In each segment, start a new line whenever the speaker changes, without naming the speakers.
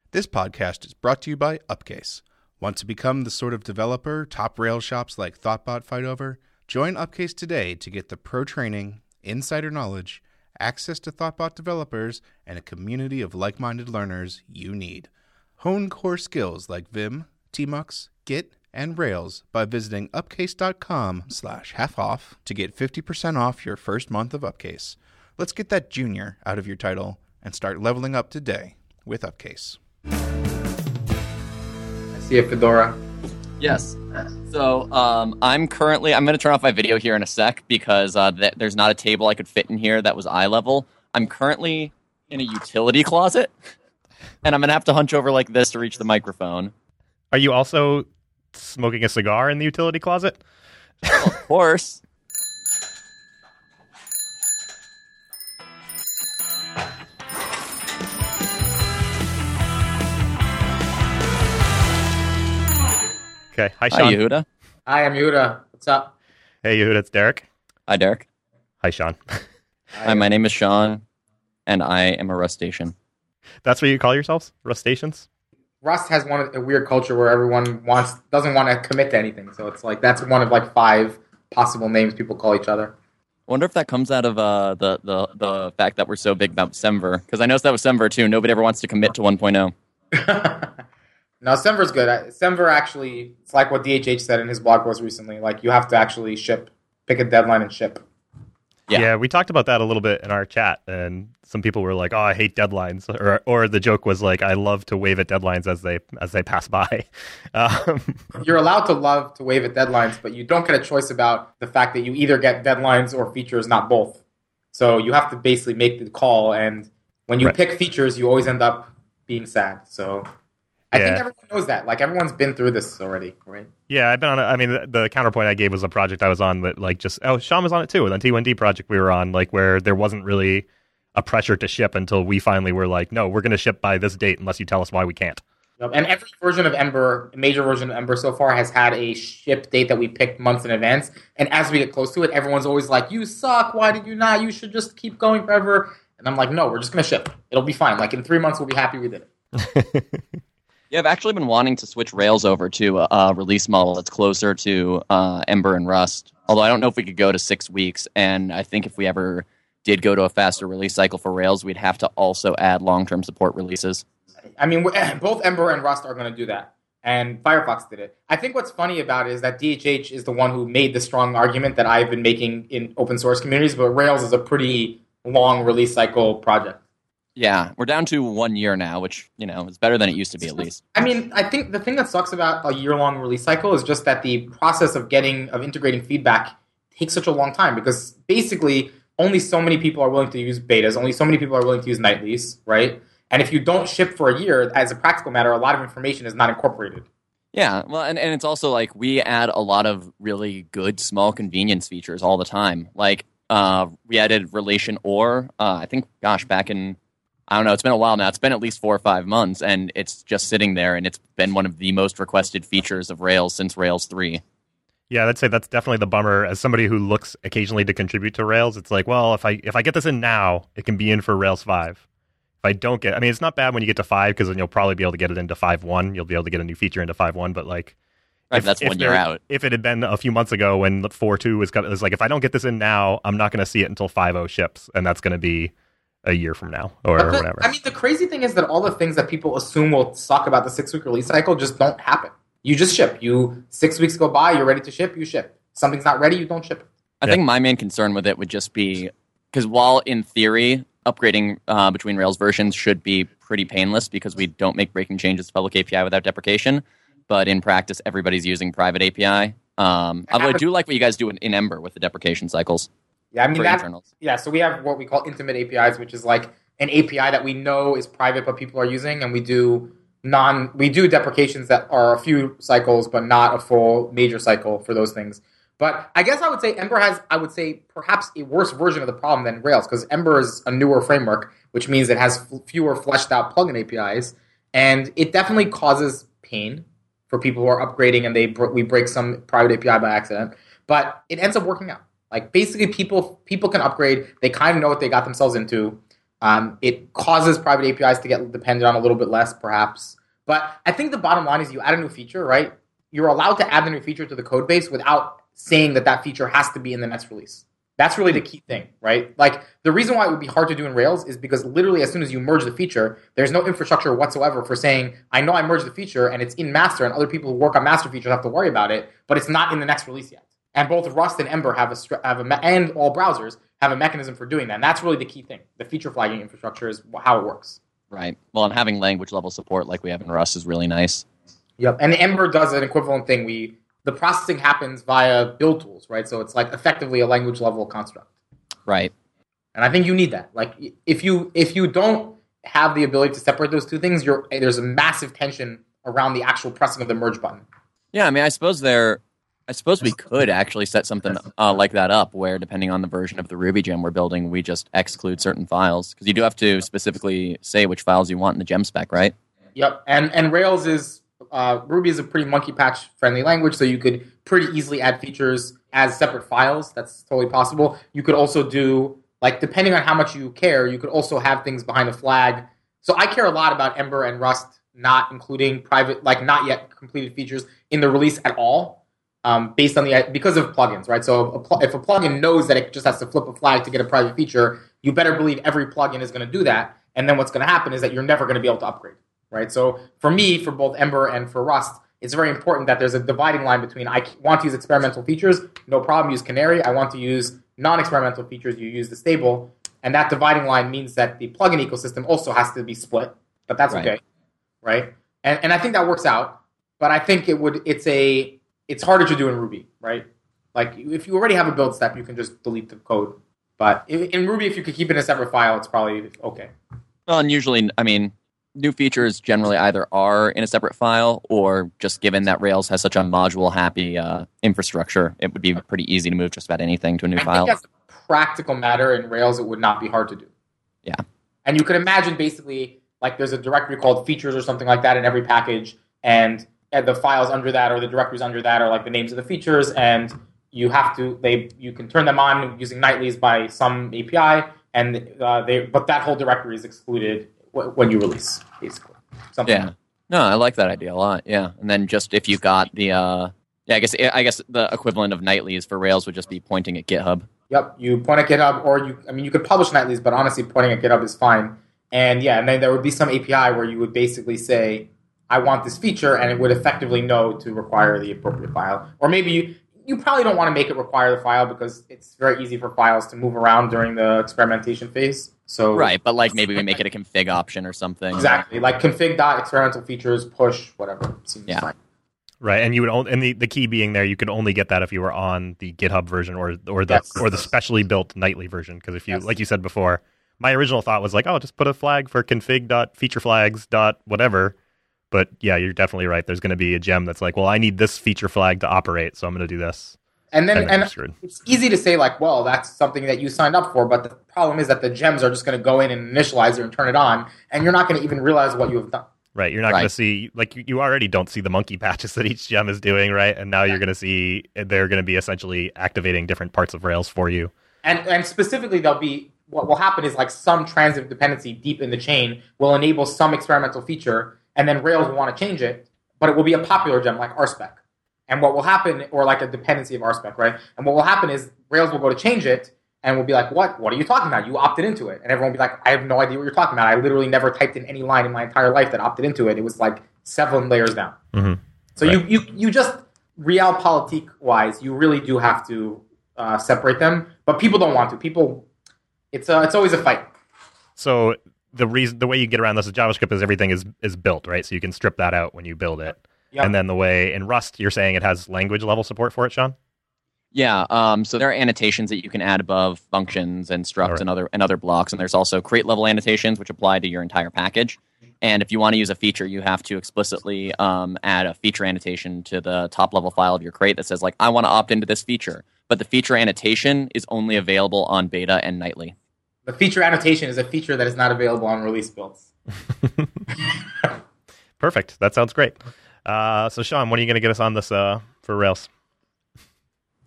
This podcast is brought to you by Upcase. Want to become the sort of developer top Rails shops like Thoughtbot fight over? Join Upcase today to get the pro training, insider knowledge, access to Thoughtbot developers, and a community of like-minded learners you need. Hone core skills like Vim, Tmux, Git, and Rails by visiting upcase.com/half-off to get 50% off your first month of Upcase. Let's get that junior out of your title and start leveling up today with Upcase.
I see a Fedora.
Yes. So I'm going to turn off my video here in a sec because there's not a table I could fit in here that was eye level. I'm currently in a utility closet, and I'm going to have to hunch over like this to reach the microphone.
Are you also smoking a cigar in the utility closet?
Well, of course.
Okay. Hi, Sean.
Hi, Yehuda.
Hi, I'm Yehuda. What's up?
Hey, Yehuda. It's Derek.
Hi, Derek.
Hi, Sean.
Hi, my name is Sean, and I am a Rustacean.
That's what you call yourselves? Rustaceans?
Rust has a weird culture where everyone doesn't want to commit to anything. So it's like that's one of like 5 possible names people call each other.
I wonder if that comes out of the fact that we're so big about Semver, because I noticed that with Semver too. Nobody ever wants to commit to 1.0.
No, Semver's good. Semver actually, it's like what DHH said in his blog post recently. Like you have to actually pick a deadline and ship.
Yeah, we talked about that a little bit in our chat, and some people were like, "Oh, I hate deadlines," or the joke was like, "I love to wave at deadlines as they pass by."
You're allowed to love to wave at deadlines, but you don't get a choice about the fact that you either get deadlines or features, not both. So you have to basically make the call, and when you pick features, you always end up being sad. So I think everyone knows that. Like everyone's been through this already, right?
Yeah, I've been on it. I mean, the counterpoint I gave was a project I was on that, like, Sean was on it too. The T1D project we were on, like, where there wasn't really a pressure to ship until we finally were like, no, we're going to ship by this date unless you tell us why we can't.
And every version of Ember, major version of Ember so far, has had a ship date that we picked months in advance. And as we get close to it, everyone's always like, you suck. Why did you not? You should just keep going forever. And I'm like, no, we're just going to ship. It'll be fine. Like in 3 months, we'll be happy we did it.
Yeah, I've actually been wanting to switch Rails over to a release model that's closer to Ember and Rust. Although I don't know if we could go to 6 weeks, and I think if we ever did go to a faster release cycle for Rails, we'd have to also add long-term support releases.
I mean, both Ember and Rust are going to do that, and Firefox did it. I think what's funny about it is that DHH is the one who made the strong argument that I've been making in open source communities, but Rails is a pretty long release cycle project.
Yeah, we're down to 1 year now, which, is better than it used to be at least.
I mean, I think the thing that sucks about a year-long release cycle is just that the process of integrating feedback takes such a long time because basically only so many people are willing to use betas, only so many people are willing to use nightlies, right? And if you don't ship for a year, as a practical matter, a lot of information is not incorporated.
Yeah, well, and it's also like we add a lot of really good small convenience features all the time. Like we added relation or, I think, back in... I don't know, it's been a while now. It's been at least 4 or 5 months, and it's just sitting there, and it's been one of the most requested features of Rails since Rails 3.
Yeah, I'd say that's definitely the bummer. As somebody who looks occasionally to contribute to Rails, it's like, well, if I get this in now, it can be in for Rails 5. If I don't get... I mean, it's not bad when you get to 5, because then you'll probably be able to get it into 5.1. You'll be able to get a new feature into 5.1, but like...
Right, that's 1 year out.
If it had been a few months ago when 4.2 was like, if I don't get this in now, I'm not going to see it until 5.0 ships, and that's going to be a year from now or whatever.
I mean, the crazy thing is that all the things that people assume will suck about the 6-week release cycle just don't happen. You just ship. 6 weeks go by, you're ready to ship, you ship. Something's not ready, you don't ship it.
I think my main concern with it would just be, because while in theory, upgrading between Rails versions should be pretty painless because we don't make breaking changes to public API without deprecation, but in practice, everybody's using private API. Although I do like what you guys do in Ember with the deprecation cycles.
Yeah, I mean, so we have what we call intimate APIs, which is like an API that we know is private but people are using, and we do deprecations that are a few cycles but not a full major cycle for those things. But I guess I would say Ember has, perhaps a worse version of the problem than Rails, because Ember is a newer framework, which means it has fewer fleshed out plugin APIs, and it definitely causes pain for people who are upgrading and we break some private API by accident, but it ends up working out. Like basically people can upgrade, they kind of know what they got themselves into. It causes private APIs to get dependent on a little bit less, perhaps. But I think the bottom line is you add a new feature, right? You're allowed to add the new feature to the code base without saying that feature has to be in the next release. That's really the key thing, right? Like, the reason why it would be hard to do in Rails is because literally as soon as you merge the feature, there's no infrastructure whatsoever for saying, I know I merged the feature and it's in master and other people who work on master features have to worry about it, but it's not in the next release yet. And both Rust and Ember and all browsers have a mechanism for doing that. And that's really the key thing. The feature flagging infrastructure is how it works.
Right. Well, and having language level support like we have in Rust is really nice.
Yep. And Ember does an equivalent thing. The processing happens via build tools, right? So it's like effectively a language level construct.
Right.
And I think you need that. Like, if you don't have the ability to separate those two things, there's a massive tension around the actual pressing of the merge button.
Yeah, I mean, I suppose we could actually set something like that up, where depending on the version of the Ruby gem we're building, we just exclude certain files, because you do have to specifically say which files you want in the gem spec, right?
Yep. And Rails is Ruby is a pretty monkey patch friendly language, so you could pretty easily add features as separate files. That's totally possible. You could also do, like, depending on how much you care, you could also have things behind the flag. So I care a lot about Ember and Rust not including private, like, not yet completed features in the release at all, because of plugins, right? So if a plugin knows that it just has to flip a flag to get a private feature, you better believe every plugin is going to do that. And then what's going to happen is that you're never going to be able to upgrade, right? So for me, for both Ember and for Rust, it's very important that there's a dividing line between I want to use experimental features, no problem, use Canary. I want to use non-experimental features, you use the stable. And that dividing line means that the plugin ecosystem also has to be split, but that's okay, right? And I think that works out, but I think it's harder to do in Ruby, right? Like, if you already have a build step, you can just delete the code. But in Ruby, if you could keep it in a separate file, it's probably okay.
Well, and usually, I mean, new features generally either are in a separate file, or just given that Rails has such a module-happy infrastructure, it would be pretty easy to move just about anything to a new file.
I think as a practical matter in Rails, it would not be hard to do.
Yeah.
And you could imagine basically, like, there's a directory called features or something like that in every package, and the files under that or the directories under that are like the names of the features, and you can turn them on using nightlies by some API, but that whole directory is excluded when you release, basically.
Yeah. No, I like that idea a lot. Yeah, and then just if you got the I guess the equivalent of nightlies for Rails would just be pointing at GitHub.
Yep, you point at GitHub, or you could publish nightlies, but honestly, pointing at GitHub is fine. And yeah, and then there would be some API where you would basically say, I want this feature, and it would effectively know to require the appropriate file. Or maybe you probably don't want to make it require the file because it's very easy for files to move around during the experimentation phase. So
right, but like maybe we make it a config option or something.
Exactly, like config.experimental features push whatever. Seems fine.
Right, and you would only, and the key being there, you could only get that if you were on the GitHub version or the specially built nightly version. Because if you, like you said before, my original thought was like, oh, just put a flag for config.featureflags.whatever. But yeah, you're definitely right. There's going to be a gem that's like, well, I need this feature flag to operate, so I'm going to do this.
And it's easy to say, like, well, that's something that you signed up for, but the problem is that the gems are just going to go in and initialize it and turn it on, and you're not going to even realize what you have done.
Right, you're not going to see, like, you already don't see the monkey patches that each gem is doing, right? And now you're going to see they're going to be essentially activating different parts of Rails for you.
And specifically, what will happen is, like, some transitive dependency deep in the chain will enable some experimental feature, and then Rails will want to change it, but it will be a popular gem like RSpec. And what will happen, or like a dependency of RSpec, right? And what will happen is Rails will go to change it, and will be like, what? What are you talking about? You opted into it. And everyone will be like, I have no idea what you're talking about. I literally never typed in any line in my entire life that opted into it. It was like 7 layers down.
Mm-hmm.
So you just, realpolitik-wise, you really do have to separate them. But people don't want to. It's always a fight.
So the way you get around this with JavaScript is everything is built, right? So you can strip that out when you build it. Yep. And then the way in Rust, you're saying it has language level support for it, Sean?
Yeah, so there are annotations that you can add above functions and structs and other blocks, and there's also crate level annotations which apply to your entire package. And if you want to use a feature, you have to explicitly add a feature annotation to the top level file of your crate that says, like, I want to opt into this feature. But the feature annotation is only available on beta and nightly.
The feature annotation is a feature that is not available on release builds.
Perfect. That sounds great. So Sean, when are you going to get us on this for Rails?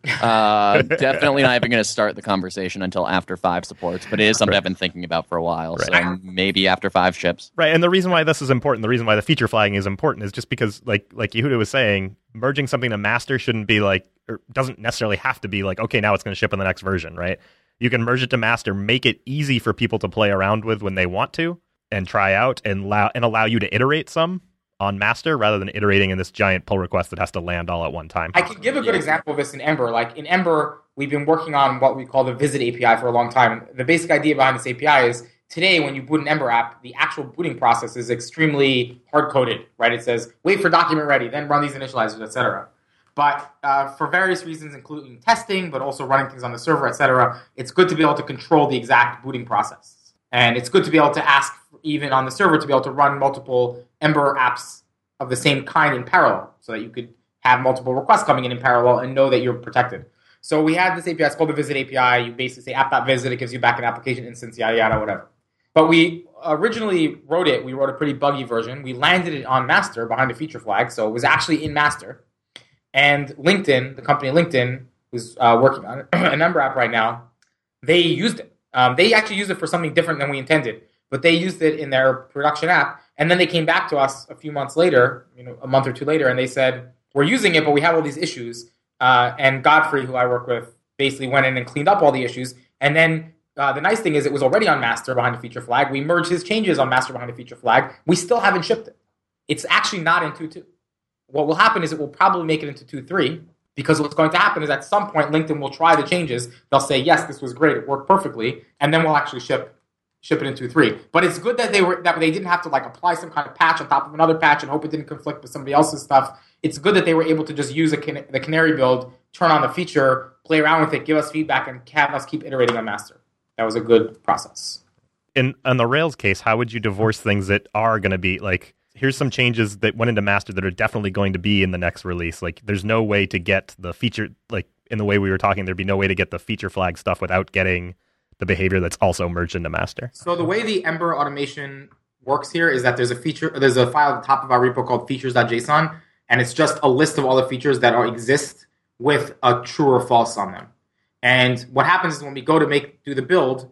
Definitely not even going to start the conversation until after 5 supports, but it is something I've been thinking about for a while. Right. So maybe after 5 ships.
Right, and the reason why this is important, the reason why the feature flagging is important, is just because, like Yehuda was saying, merging something to master shouldn't be like, or doesn't necessarily have to be like, okay, now it's going to ship in the next version, right? You can merge it to master, make it easy for people to play around with when they want to, and try out, and allow you to iterate some on master rather than iterating in this giant pull request that has to land all at one time.
I can give a good example of this in Ember. Like in Ember, we've been working on what we call the Visit API for a long time. The basic idea behind this API is today when you boot an Ember app, the actual booting process is extremely hard-coded, right? It says, wait for document ready, then run these initializers, etc. But for various reasons, including testing, but also running things on the server, etc., it's good to be able to control the exact booting process. And it's good to be able to ask, even on the server, to be able to run multiple Ember apps of the same kind in parallel, so that you could have multiple requests coming in parallel and know that you're protected. So we have this API, it's called the Visit API. You basically say app.visit, it gives you back an application instance, yada, yada, whatever. But we originally we wrote a pretty buggy version. We landed it on master behind a feature flag, so it was actually in master. And LinkedIn, the company LinkedIn, who's working on it, an Ember app right now, they used it. They actually used it for something different than we intended, but they used it in their production app. And then they came back to us a few months later, a month or two later, and they said, we're using it, but we have all these issues. And Godfrey, who I work with, basically went in and cleaned up all the issues. And then the nice thing is it was already on master behind a feature flag. We merged his changes on master behind a feature flag. We still haven't shipped it. It's actually not in 2.2. What will happen is it will probably make it into 2.3, because what's going to happen is at some point LinkedIn will try the changes. They'll say, yes, this was great, it worked perfectly, and then we'll actually ship it in 2.3. But it's good that they didn't have to like apply some kind of patch on top of another patch and hope it didn't conflict with somebody else's stuff. It's good that they were able to just use the Canary build, turn on the feature, play around with it, give us feedback, and have us keep iterating on master. That was a good process.
In the Rails case, how would you divorce things that are going to be like, here's some changes that went into master that are definitely going to be in the next release? Like, there's no way to get the feature, like in the way we were talking, there'd be no way to get the feature flag stuff without getting the behavior that's also merged into master.
So the way the Ember automation works here is that there's a file at the top of our repo called features.json, and it's just a list of all the features that exist with a true or false on them. And what happens is when we go to do the build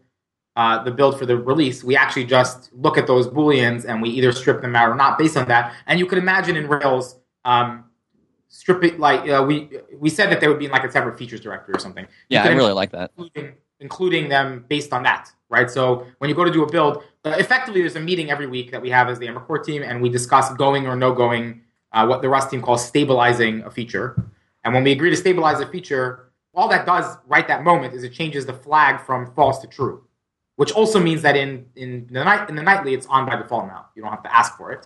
for the release, we actually just look at those booleans and we either strip them out or not based on that. And you could imagine in Rails, stripping we said that they would be in like a separate features directory or something.
Yeah, I really like that.
Including them based on that, right? So when you go to do a build, effectively there's a meeting every week that we have as the Ember core team, and we discuss going or no going, what the Rust team calls stabilizing a feature. And when we agree to stabilize a feature, all that does right that moment is it changes the flag from false to true, which also means that in the nightly it's on by default now. You don't have to ask for it.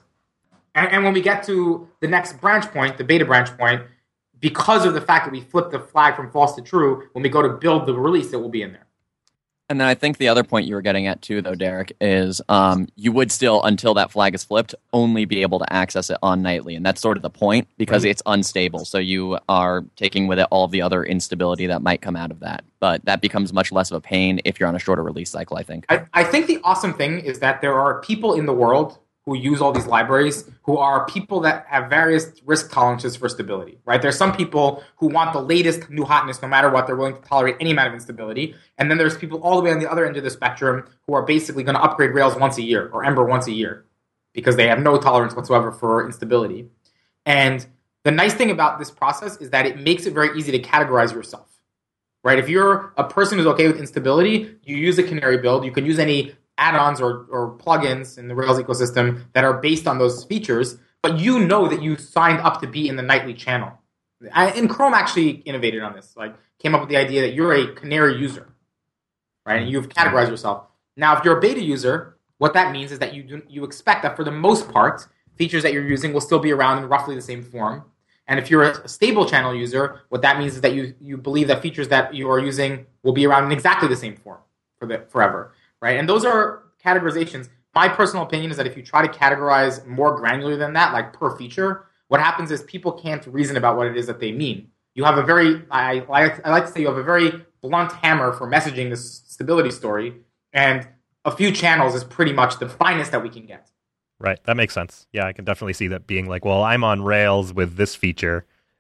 And when we get to the next branch point, the beta branch point, because of the fact that we flipped the flag from false to true, when we go to build the release, it will be in there.
And then I think the other point you were getting at too, though, Derek, is you would still, until that flag is flipped, only be able to access it on nightly. And that's sort of the point, because it's unstable. So you are taking with it all of the other instability that might come out of that. But that becomes much less of a pain if you're on a shorter release cycle, I think.
I think the awesome thing is that there are people in the world who use all these libraries, who are people that have various risk tolerances for stability, right? There's some people who want the latest new hotness no matter what. They're willing to tolerate any amount of instability. And then there's people all the way on the other end of the spectrum who are basically going to upgrade Rails once a year or Ember once a year because they have no tolerance whatsoever for instability. And the nice thing about this process is that it makes it very easy to categorize yourself, right? If you're a person who's okay with instability, you use a Canary build. You can use any add-ons or plugins in the Rails ecosystem that are based on those features, but you know that you signed up to be in the nightly channel. And Chrome actually innovated on this, like came up with the idea that you're a Canary user, right? And you've categorized yourself. Now, if you're a beta user, what that means is that you expect that for the most part, features that you're using will still be around in roughly the same form. And if you're a stable channel user, what that means is that you believe that features that you are using will be around in exactly the same form forever. Right? And those are categorizations. My personal opinion is that if you try to categorize more granular than that, like per feature, what happens is people can't reason about what it is that they mean. You have I like to say you have a very blunt hammer for messaging this stability story, and a few channels is pretty much the finest that we can get.
Right, that makes sense. Yeah, I can definitely see that being like, well, I'm on Rails with this feature,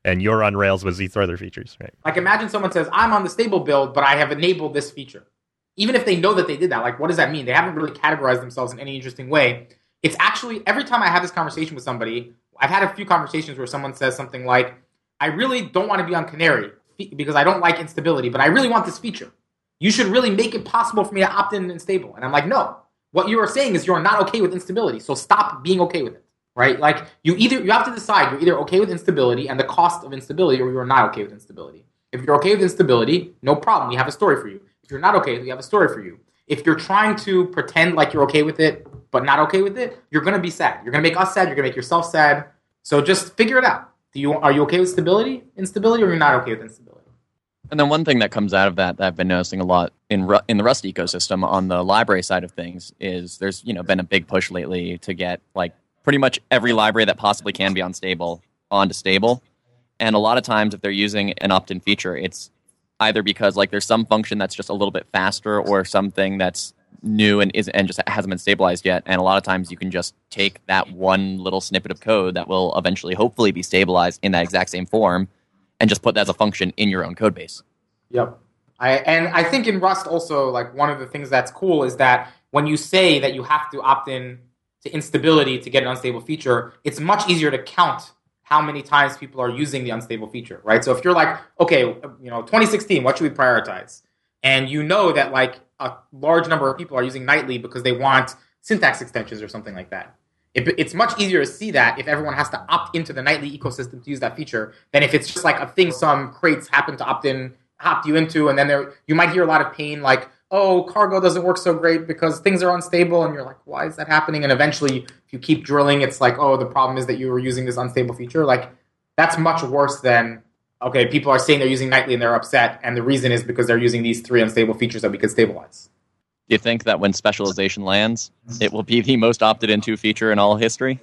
And you're on Rails with these other features, right?
Like imagine someone says, I'm on the stable build, but I have enabled this feature. Even if they know that they did that, like what does that mean? They haven't really categorized themselves in any interesting way. It's actually, every time I have this conversation with somebody, I've had a few conversations where someone says something like, I really don't want to be on Canary because I don't like instability, but I really want this feature. You should really make it possible for me to opt in and stable. And I'm like, no. What you are saying is you're not okay with instability, so stop being okay with it, right? Like you have to decide you're either okay with instability and the cost of instability, or you're not okay with instability. If you're okay with instability, no problem. We have a story for you. If you're not okay, we have a story for you. If you're trying to pretend like you're okay with it but not okay with it, you're going to be sad. You're going to make us sad. You're going to make yourself sad. So just figure it out. Are you okay with instability, or you're not okay with instability?
And then one thing that comes out of that I've been noticing a lot in the Rust ecosystem on the library side of things is there's been a big push lately to get like pretty much every library that possibly can be unstable onto stable. And a lot of times if they're using an opt-in feature, it's either because like there's some function that's just a little bit faster or something that's new and just hasn't been stabilized yet. And a lot of times you can just take that one little snippet of code that will eventually hopefully be stabilized in that exact same form and just put that as a function in your own code base.
Yep. I think in Rust also, like one of the things that's cool is that when you say that you have to opt in to instability to get an unstable feature, it's much easier to count how many times people are using the unstable feature, right? So if you're like, okay, 2016, what should we prioritize? And you know that like a large number of people are using nightly because they want syntax extensions or something like that. It's much easier to see that if everyone has to opt into the nightly ecosystem to use that feature than if it's just like a thing some crates happen to opt you into, and then you might hear a lot of pain like, oh, cargo doesn't work so great because things are unstable, and you're like, why is that happening? And eventually, if you keep drilling, it's like, oh, the problem is that you were using this unstable feature. Like, that's much worse than, okay, people are saying they're using nightly and they're upset, and the reason is because they're using these 3 unstable features that we could stabilize.
Do you think that when specialization lands, it will be the most opted into feature in all history?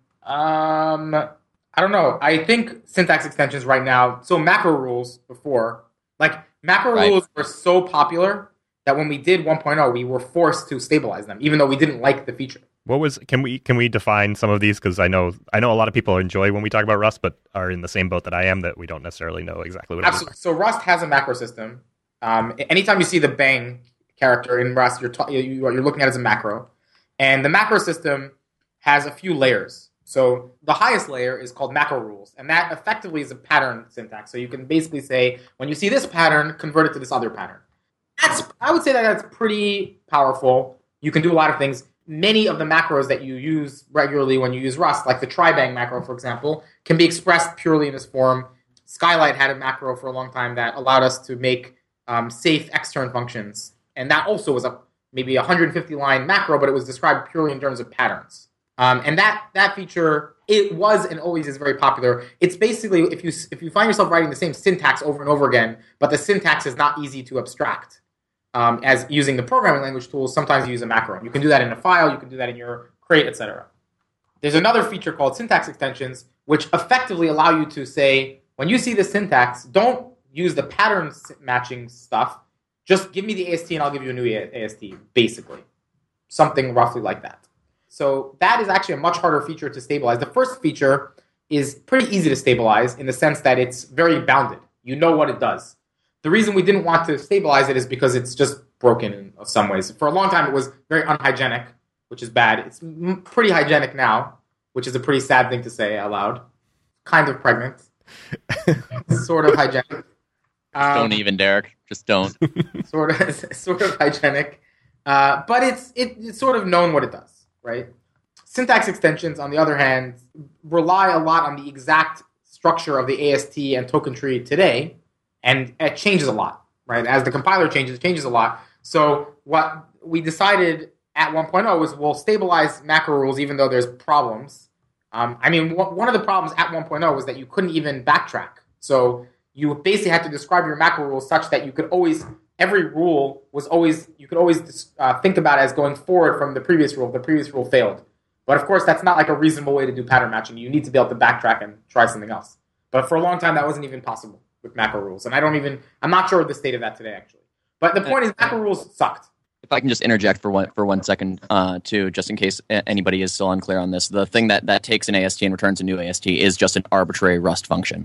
I don't know. I think syntax extensions right now, so macro rules before, like macro rules were so popular that when we did 1.0, we were forced to stabilize them, even though we didn't like the feature.
Can we define some of these? Because I know a lot of people enjoy when we talk about Rust, but are in the same boat that I am that we don't necessarily know exactly what it is.
So Rust has a macro system. Anytime you see the bang character in Rust, you're looking at it as a macro. And the macro system has a few layers. So the highest layer is called macro rules, and that effectively is a pattern syntax. So you can basically say, when you see this pattern, convert it to this other pattern. I would say that's pretty powerful. You can do a lot of things. Many of the macros that you use regularly when you use Rust, like the try-bang macro, for example, can be expressed purely in this form. Skylight had a macro for a long time that allowed us to make safe extern functions. And that also was maybe 150-line macro, but it was described purely in terms of patterns. And that feature, it was and always is very popular. It's basically, if you find yourself writing the same syntax over and over again, but the syntax is not easy to abstract, as using the programming language tools, sometimes you use a macro. You can do that in a file, you can do that in your crate, etc. There's another feature called syntax extensions, which effectively allow you to say, when you see the syntax, don't use the pattern matching stuff. Just give me the AST and I'll give you a new AST, basically. Something roughly like that. So that is actually a much harder feature to stabilize. The first feature is pretty easy to stabilize in the sense that it's very bounded. You know what it does. The reason we didn't want to stabilize it is because it's just broken in some ways. For a long time, it was very unhygienic, which is bad. It's pretty hygienic now, which is a pretty sad thing to say out loud. Kind of pregnant. Sort of hygienic.
Don't even, Derek. Just don't.
Sort of hygienic. But it's sort of known what it does, right? Syntax extensions, on the other hand, rely a lot on the exact structure of the AST and token tree today, and it changes a lot, right? As the compiler changes, it changes a lot. So what we decided at 1.0 was we'll stabilize macro rules even though there's problems. One of the problems at 1.0 was that you couldn't even backtrack. So you basically had to describe your macro rules such that you could always, every rule was always, you could always think about it as going forward from the previous rule if the previous rule failed. But of course, that's not like a reasonable way to do pattern matching. You need to be able to backtrack and try something else. But for a long time, that wasn't even possible with macro rules. And I'm not sure the state of that today, actually. But the point is, macro rules sucked.
If I can just interject for 1 second, too, just in case anybody is still unclear on this, the thing that takes an AST and returns a new AST is just an arbitrary Rust function.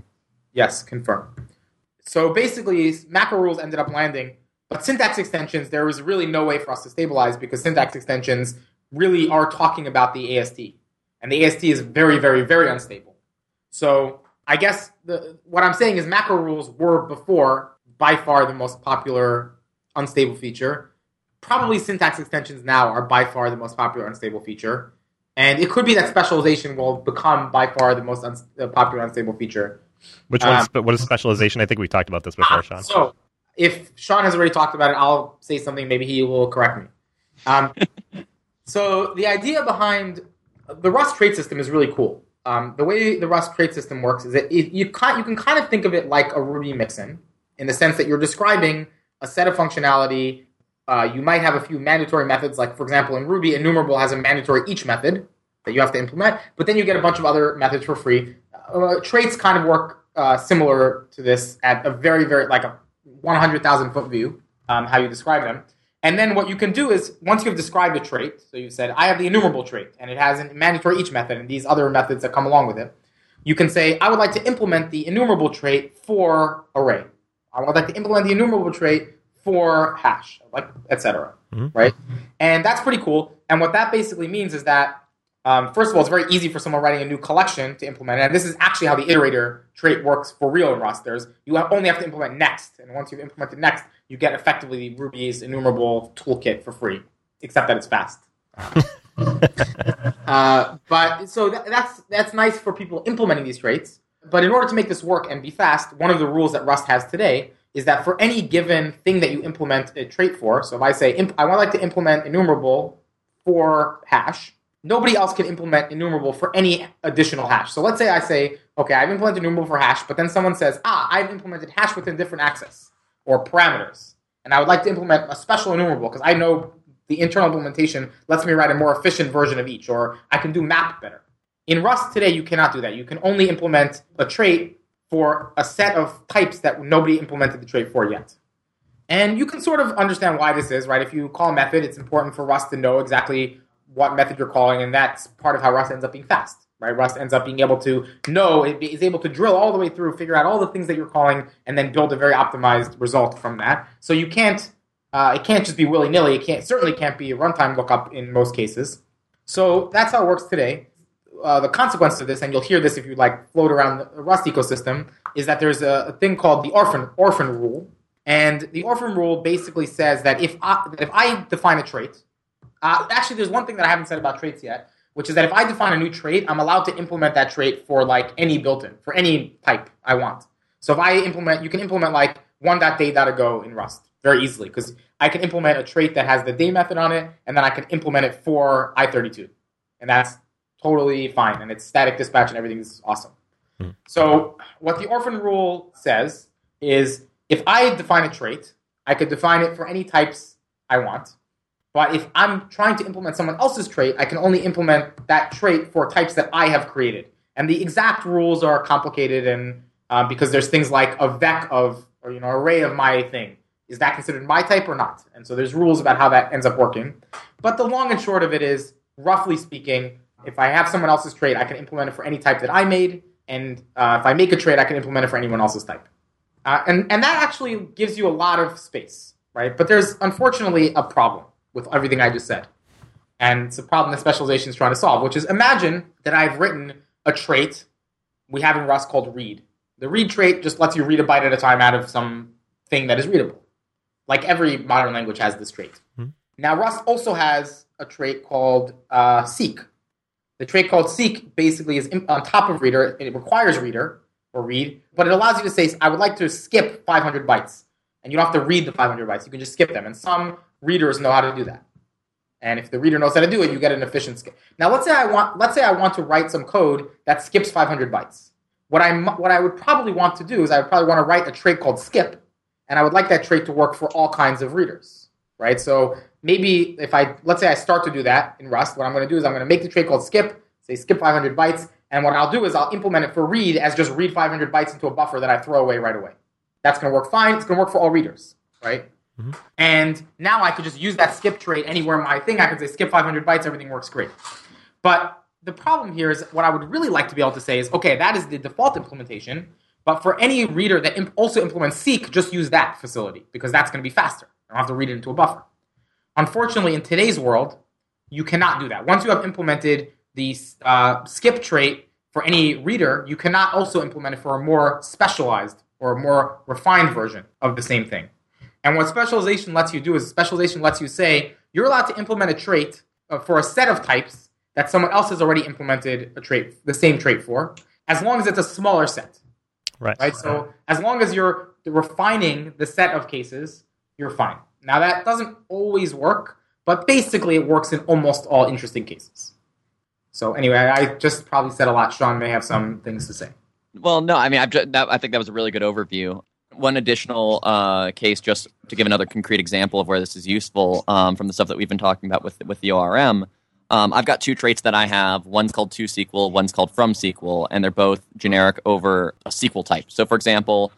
Yes, confirm. So basically, macro rules ended up landing, but syntax extensions, there was really no way for us to stabilize because syntax extensions really are talking about the AST. And the AST is very, very, very unstable. So I guess what I'm saying is macro rules were before by far the most popular unstable feature. Probably syntax extensions now are by far the most popular unstable feature. And it could be that specialization will become by far the most popular unstable feature.
Which one's, what is specialization? I think we talked about this before, Sean.
So if Sean has already talked about it, I'll say something. Maybe he will correct me. So the idea behind the Rust trait system is really cool. The way the Rust trait system works is that you can kind of think of it like a Ruby mixin in the sense that you're describing a set of functionality. You might have a few mandatory methods, like, for example, in Ruby, enumerable has a mandatory each method that you have to implement, but then you get a bunch of other methods for free. Traits kind of work similar to this at a very, very, like a 100,000 foot view, how you describe them. And then what you can do is, once you've described a trait, so you said, I have the enumerable trait, and it has a mandatory each method, and these other methods that come along with it, you can say, I would like to implement the enumerable trait for array. I would like to implement the enumerable trait for hash, like, etc. Right? And that's pretty cool. And what that basically means is that, first of all, it's very easy for someone writing a new collection to implement it. And this is actually how the iterator trait works for real in Rust. You only have to implement next. And once you've implemented next, you get effectively Ruby's enumerable toolkit for free, except that it's fast. But so that's nice for people implementing these traits. But in order to make this work and be fast, one of the rules that Rust has today is that for any given thing that you implement a trait for, so if I say, I would like to implement enumerable for hash, nobody else can implement enumerable for any additional hash. So let's say I say, okay, I've implemented enumerable for hash, but then someone says, I've implemented hash within different access or parameters, and I would like to implement a special enumerable because I know the internal implementation lets me write a more efficient version of each, or I can do map better. In Rust today, you cannot do that. You can only implement a trait for a set of types that nobody implemented the trait for yet. And you can sort of understand why this is, right? If you call a method, it's important for Rust to know exactly what method you're calling, and that's part of how Rust ends up being fast, right? Rust ends up being able to know, it is able to drill all the way through, figure out all the things that you're calling, and then build a very optimized result from that. So you can't, it can't just be willy-nilly. It certainly can't be a runtime lookup in most cases. So that's how it works today. The consequence of this, and you'll hear this if you float around the Rust ecosystem, is that there's a thing called the orphan rule. And the orphan rule basically says that if I define a trait, actually there's one thing that I haven't said about traits yet, which is that if I define a new trait, I'm allowed to implement that trait for any built-in, for any type I want. So if I implement, you can implement one.day.ago in Rust very easily, because I can implement a trait that has the day method on it, and then I can implement it for i32. And that's totally fine, and it's static dispatch and everything's awesome. So what the orphan rule says is if I define a trait, I could define it for any types I want. But if I'm trying to implement someone else's trait, I can only implement that trait for types that I have created. And the exact rules are complicated, and because there's things like a vec of, or array of my thing. Is that considered my type or not? And so there's rules about how that ends up working. But the long and short of it is, roughly speaking, if I have someone else's trait, I can implement it for any type that I made, and if I make a trait, I can implement it for anyone else's type. And that actually gives you a lot of space, right? But there's unfortunately a problem with everything I just said. And it's a problem that specialization is trying to solve, which is imagine that I've written a trait we have in Rust called read. The read trait just lets you read a byte at a time out of some thing that is readable. Like every modern language has this trait. Now Rust also has a trait called seek. The trait called seek basically is on top of reader. It requires reader or read, but it allows you to say, I would like to skip 500 bytes. And you don't have to read the 500 bytes. You can just skip them. And some readers know how to do that. And if the reader knows how to do it, you get an efficient skip. Now, let's say I want to write some code that skips 500 bytes. What I would probably want to do is I would probably want to write a trait called skip, and I would like that trait to work for all kinds of readers, right? So maybe let's say I start to do that in Rust, what I'm going to do is I'm going to make the trait called skip, say skip 500 bytes, and what I'll do is I'll implement it for read as just read 500 bytes into a buffer that I throw away right away. That's going to work fine. It's going to work for all readers, right? And now I could just use that skip trait anywhere in my thing. I could say skip 500 bytes, everything works great. But the problem here is what I would really like to be able to say is, okay, that is the default implementation, But for any reader that also implements seek, just use that facility because that's going to be faster. You don't have to read it into a buffer. Unfortunately, in today's world, you cannot do that. Once you have implemented the skip trait for any reader, you cannot also implement it for a more specialized or a more refined version of the same thing. And what specialization lets you do is specialization lets you say, you're allowed to implement a trait for a set of types that someone else has already implemented a trait, the same trait for, as long as it's a smaller set. Right? So as long as you're refining the set of cases, you're fine. Now that doesn't always work, but basically it works in almost all interesting cases. So anyway, I just probably said a lot. Sean may have some things to say.
Well, no, I mean, I think that was a really good overview. One additional case, just to give another concrete example of where this is useful from the stuff that we've been talking about with the ORM, I've got two traits that I have. One's called toSQL, one's called fromSQL, and they're both generic over a SQL type. So, for example,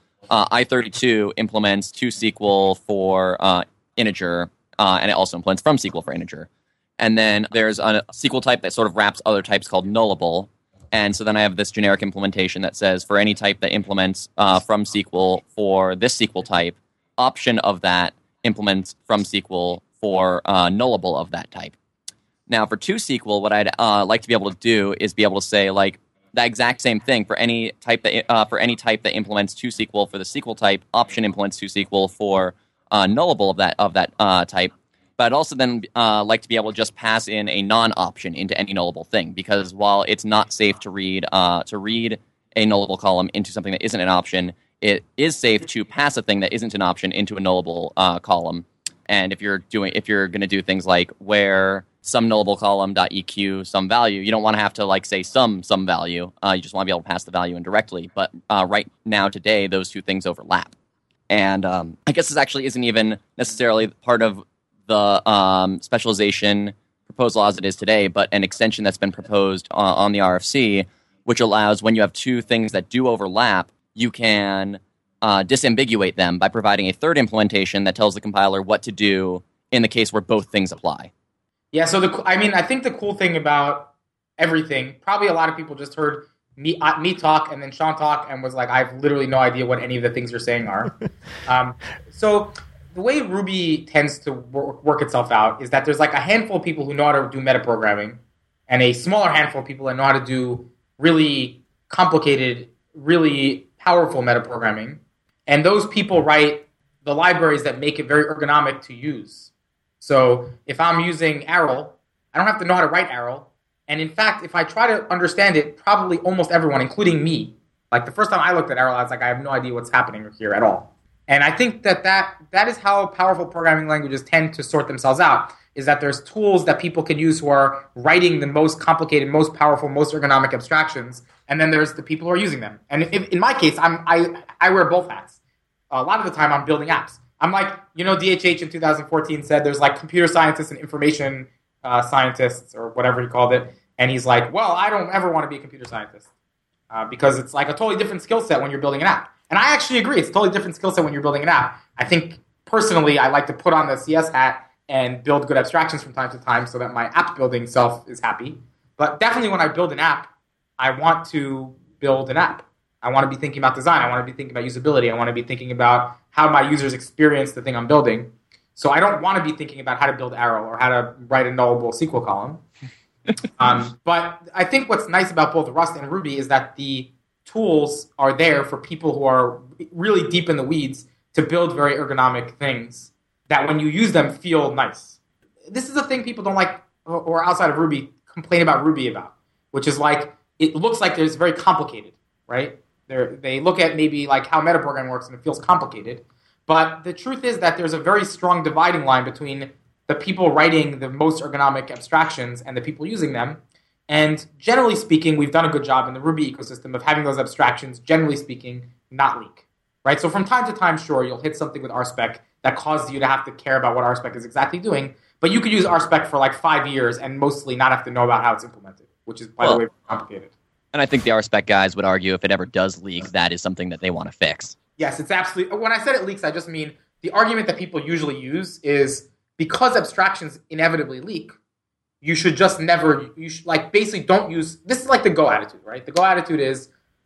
I32 implements toSQL for integer, and it also implements fromSQL for integer. And then there's a SQL type that sort of wraps other types called nullable. And so then I have this generic implementation that says for any type that implements fromSQL for this SQL type, option of that implements fromSQL for nullable of that type. Now for toSQL, what I'd like to be able to do is be able to say like that exact same thing for any type that implements toSQL for the SQL type, option implements toSQL for nullable of that type. But I'd also then like to be able to just pass in a non-option into any nullable thing, because while it's not safe to read a nullable column into something that isn't an option, it is safe to pass a thing that isn't an option into a nullable column. And if you're going to do things like where some nullable column .eq some value, you don't want to have to like say some value. You just want to be able to pass the value in directly. But right now today, those two things overlap. And I guess this actually isn't even necessarily part of the specialization proposal as it is today, but an extension that's been proposed on the RFC, which allows when you have two things that do overlap, you can disambiguate them by providing a third implementation that tells the compiler what to do in the case where both things apply.
Yeah, so I think the cool thing about everything, probably a lot of people just heard me talk and then Sean talk and was like, I have literally no idea what any of the things you're saying are. So the way Ruby tends to work itself out is that there's like a handful of people who know how to do metaprogramming and a smaller handful of people that know how to do really complicated, really powerful metaprogramming. And those people write the libraries that make it very ergonomic to use. So if I'm using Arel, I don't have to know how to write Arel. And in fact, if I try to understand it, probably almost everyone, including me, like the first time I looked at Arel, I was like, I have no idea what's happening here at all. And I think that is how powerful programming languages tend to sort themselves out, is that there's tools that people can use who are writing the most complicated, most powerful, most ergonomic abstractions, and then there's the people who are using them. And in my case, I wear both hats. A lot of the time I'm building apps. I'm like, DHH in 2014 said there's like computer scientists and information scientists or whatever he called it, and he's like, well, I don't ever want to be a computer scientist because it's like a totally different skill set when you're building an app. And I actually agree. It's a totally different skill set when you're building an app. I think, personally, I like to put on the CS hat and build good abstractions from time to time so that my app building self is happy. But definitely when I build an app, I want to build an app. I want to be thinking about design. I want to be thinking about usability. I want to be thinking about how my users experience the thing I'm building. So I don't want to be thinking about how to build Arel or how to write a nullable SQL column. But I think what's nice about both Rust and Ruby is that the tools are there for people who are really deep in the weeds to build very ergonomic things that when you use them feel nice. This is a thing people don't like, or outside of Ruby, complain about Ruby about, which is like, it looks like it's very complicated, right? They look at maybe like how metaprogramming works and it feels complicated. But the truth is that there's a very strong dividing line between the people writing the most ergonomic abstractions and the people using them. And generally speaking, we've done a good job in the Ruby ecosystem of having those abstractions, generally speaking, not leak. Right? So from time to time, sure, you'll hit something with RSpec that causes you to have to care about what RSpec is exactly doing. But you could use RSpec for like 5 years and mostly not have to know about how it's implemented, which is, by the way, complicated.
And I think the RSpec guys would argue if it ever does leak, that is something that they want to fix.
Yes, it's absolutely. When I said it leaks, I just mean the argument that people usually use is because abstractions inevitably leak, you should just never, basically don't use, this is like the Go attitude, right? The Go attitude is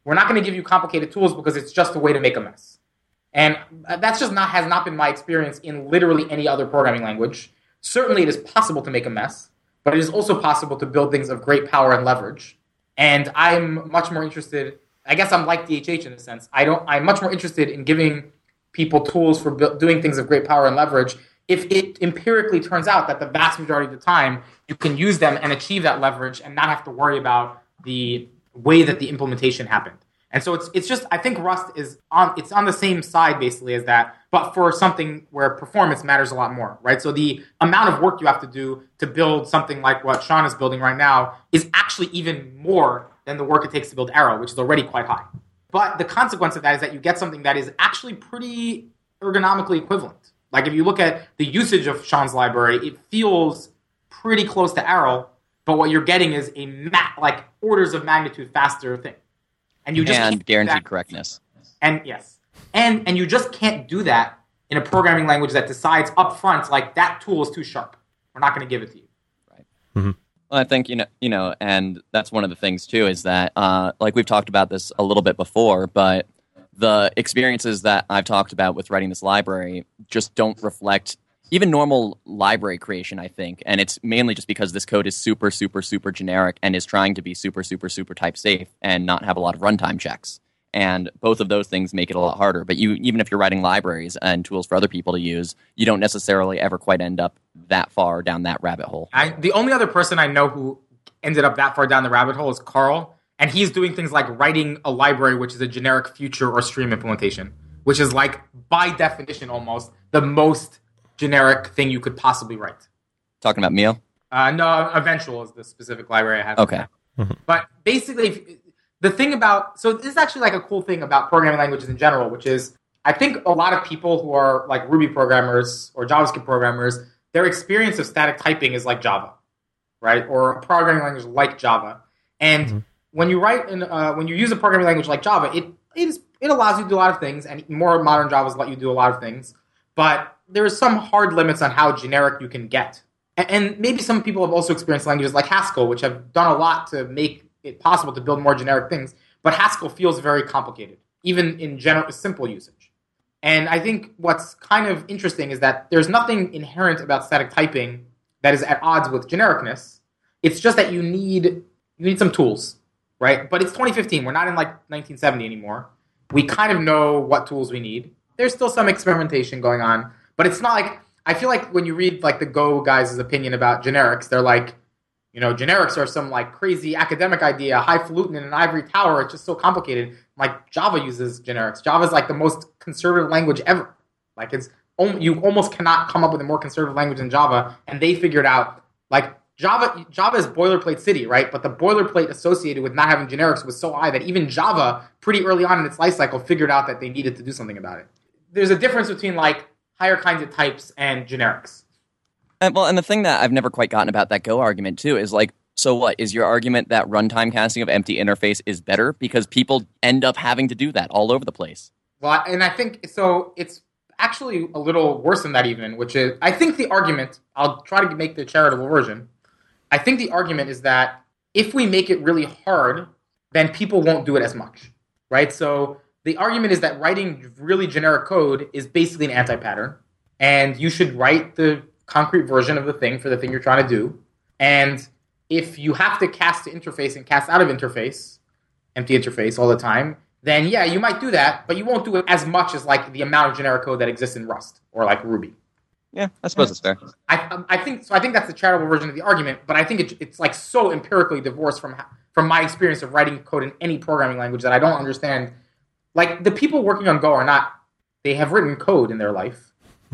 we're not going to give you complicated tools because it's just a way to make a mess. And that's just has not been my experience in literally any other programming language. Certainly it is possible to make a mess, but it is also possible to build things of great power and leverage. And I'm much more interested, I guess I'm like DHH in a sense. I'm much more interested in giving people tools for doing things of great power and leverage if it empirically turns out that the vast majority of the time you can use them and achieve that leverage and not have to worry about the way that the implementation happened. And so it's just, I think Rust is on the same side basically as that, but for something where performance matters a lot more, right? So the amount of work you have to do to build something like what Sean is building right now is actually even more than the work it takes to build Arrow, which is already quite high. But the consequence of that is that you get something that is actually pretty ergonomically equivalent. Like if you look at the usage of Sean's library, it feels pretty close to Arrow, but what you're getting is like orders of magnitude faster thing. And you just
guaranteed correctness.
And yes. And you just can't do that in a programming language that decides up front, like that tool is too sharp. We're not going to give it to you.
Right. Mm-hmm. Well, I think, you know, and that's one of the things too, is that, like we've talked about this a little bit before, but the experiences that I've talked about with writing this library just don't reflect even normal library creation, I think. And it's mainly just because this code is super, super, super generic and is trying to be super, super, super type safe and not have a lot of runtime checks. And both of those things make it a lot harder. But even if you're writing libraries and tools for other people to use, you don't necessarily ever quite end up that far down that rabbit hole.
The only other person I know who ended up that far down the rabbit hole is Carl. And he's doing things like writing a library, which is a generic future or stream implementation, which is like, by definition almost, the most generic thing you could possibly write.
Talking about Meal?
No, Eventual is the specific library I have.
Okay.
But basically, the thing about, so this is actually like a cool thing about programming languages in general, which is I think a lot of people who are like Ruby programmers or JavaScript programmers, their experience of static typing is like Java, right? Or a programming language like Java. And when you when you use a programming language like Java, it allows you to do a lot of things, and more modern Javas let you do a lot of things. But there's some hard limits on how generic you can get. And maybe some people have also experienced languages like Haskell, which have done a lot to make it possible to build more generic things. But Haskell feels very complicated, even in simple usage. And I think what's kind of interesting is that there's nothing inherent about static typing that is at odds with genericness. It's just that you need some tools, right? But it's 2015. We're not in like 1970 anymore. We kind of know what tools we need. There's still some experimentation going on. But it's not like, I feel like when you read like the Go guys' opinion about generics, they're like, you know, generics are some like crazy academic idea, highfalutin in an ivory tower. It's just so complicated. Like Java uses generics. Java is like the most conservative language ever. Like you almost cannot come up with a more conservative language than Java. And they figured out like Java is boilerplate city, right? But the boilerplate associated with not having generics was so high that even Java pretty early on in its life cycle figured out that they needed to do something about it. There's a difference between like higher kinds of types and generics.
And the thing that I've never quite gotten about that Go argument too is like, so what is your argument that runtime casting of empty interface is better because people end up having to do that all over the place?
Well, and I think so. It's actually a little worse than that even, which is I think the argument. I'll try to make the charitable version. I think the argument is that if we make it really hard, then people won't do it as much, right? So the argument is that writing really generic code is basically an anti-pattern, and you should write the concrete version of the thing for the thing you're trying to do. And if you have to cast to interface and cast out of interface, empty interface all the time, then yeah, you might do that, but you won't do it as much as like the amount of generic code that exists in Rust or like Ruby.
Yeah, I suppose it's fair.
I think that's the charitable version of the argument, but I think it's like so empirically divorced from my experience of writing code in any programming language that I don't understand. Like, the people working on Go they have written code in their life.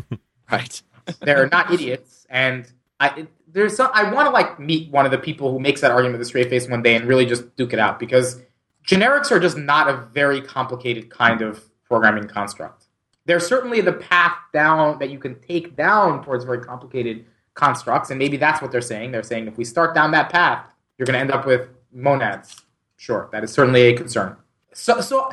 Right.
They're not idiots. And I want to, like, meet one of the people who makes that argument with a straight face one day and really just duke it out. Because generics are just not a very complicated kind of programming construct. They're certainly the path down that you can take down towards very complicated constructs. And maybe that's what they're saying. They're saying if we start down that path, you're going to end up with monads. Sure, that is certainly a concern. So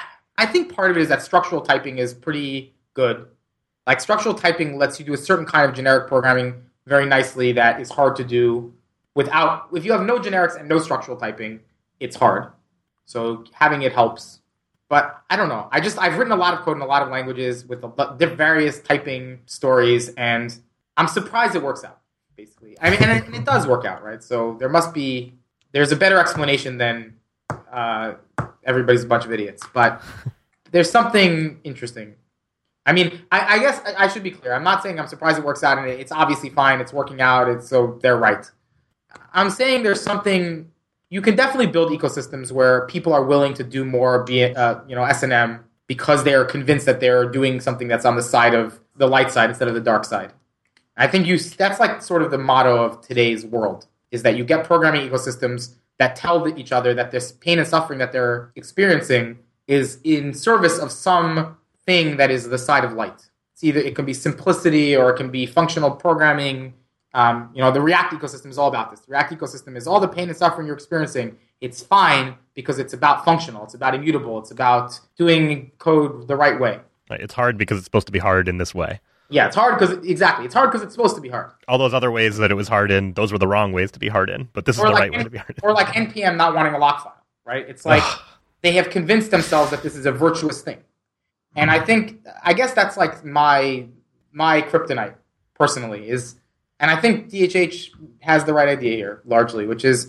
I think part of it is that structural typing is pretty good. Like, structural typing lets you do a certain kind of generic programming very nicely that is hard to do without. If you have no generics and no structural typing, it's hard. So having it helps. But I don't know. I've written a lot of code in a lot of languages with various typing stories, and I'm surprised it works out, basically. I mean, and it does work out, right? So there's a better explanation than everybody's a bunch of idiots. But there's something interesting. I mean, I guess I should be clear. I'm not saying I'm surprised it works out, and it's obviously fine. It's working out. So they're right. I'm saying there's something. You can definitely build ecosystems where people are willing to do more, S&M, because they are convinced that they're doing something that's on the side of the light side instead of the dark side. I think that's like sort of the motto of today's world, is that you get programming ecosystems that tell each other that this pain and suffering that they're experiencing is in service of some thing that is the side of light. It can be simplicity or it can be functional programming. The React ecosystem is all about this. The React ecosystem is all the pain and suffering you're experiencing. It's fine because it's about functional. It's about immutable. It's about doing code the right way.
It's hard because it's supposed to be hard in this way.
Yeah, it's hard because it's hard because it's supposed to be hard.
All those other ways that it was hard in, those were the wrong ways to be hard in. But this is the right way to be hard in.
Or like NPM not wanting a lock file, right? It's like they have convinced themselves that this is a virtuous thing. And I guess that's like my kryptonite personally is. And I think DHH has the right idea here, largely, which is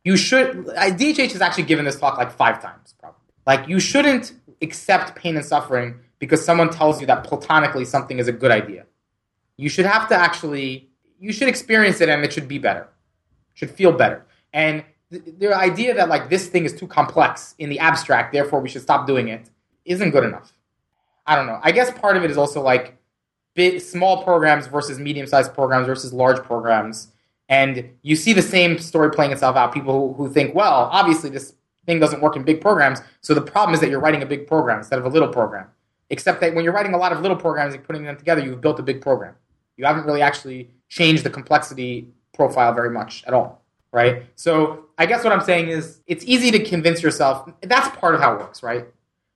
DHH has actually given this talk like 5 times, probably. Like, you shouldn't accept pain and suffering because someone tells you that platonically something is a good idea. You should you should experience it and it should be better. It should feel better. And the idea that like this thing is too complex in the abstract, therefore we should stop doing it, isn't good enough. I don't know. I guess part of it is also like, small programs versus medium-sized programs versus large programs. And you see the same story playing itself out. People who think, well, obviously this thing doesn't work in big programs, so the problem is that you're writing a big program instead of a little program. Except that when you're writing a lot of little programs and putting them together, you've built a big program. You haven't really actually changed the complexity profile very much at all, right? So I guess what I'm saying is it's easy to convince yourself. That's part of how it works, right?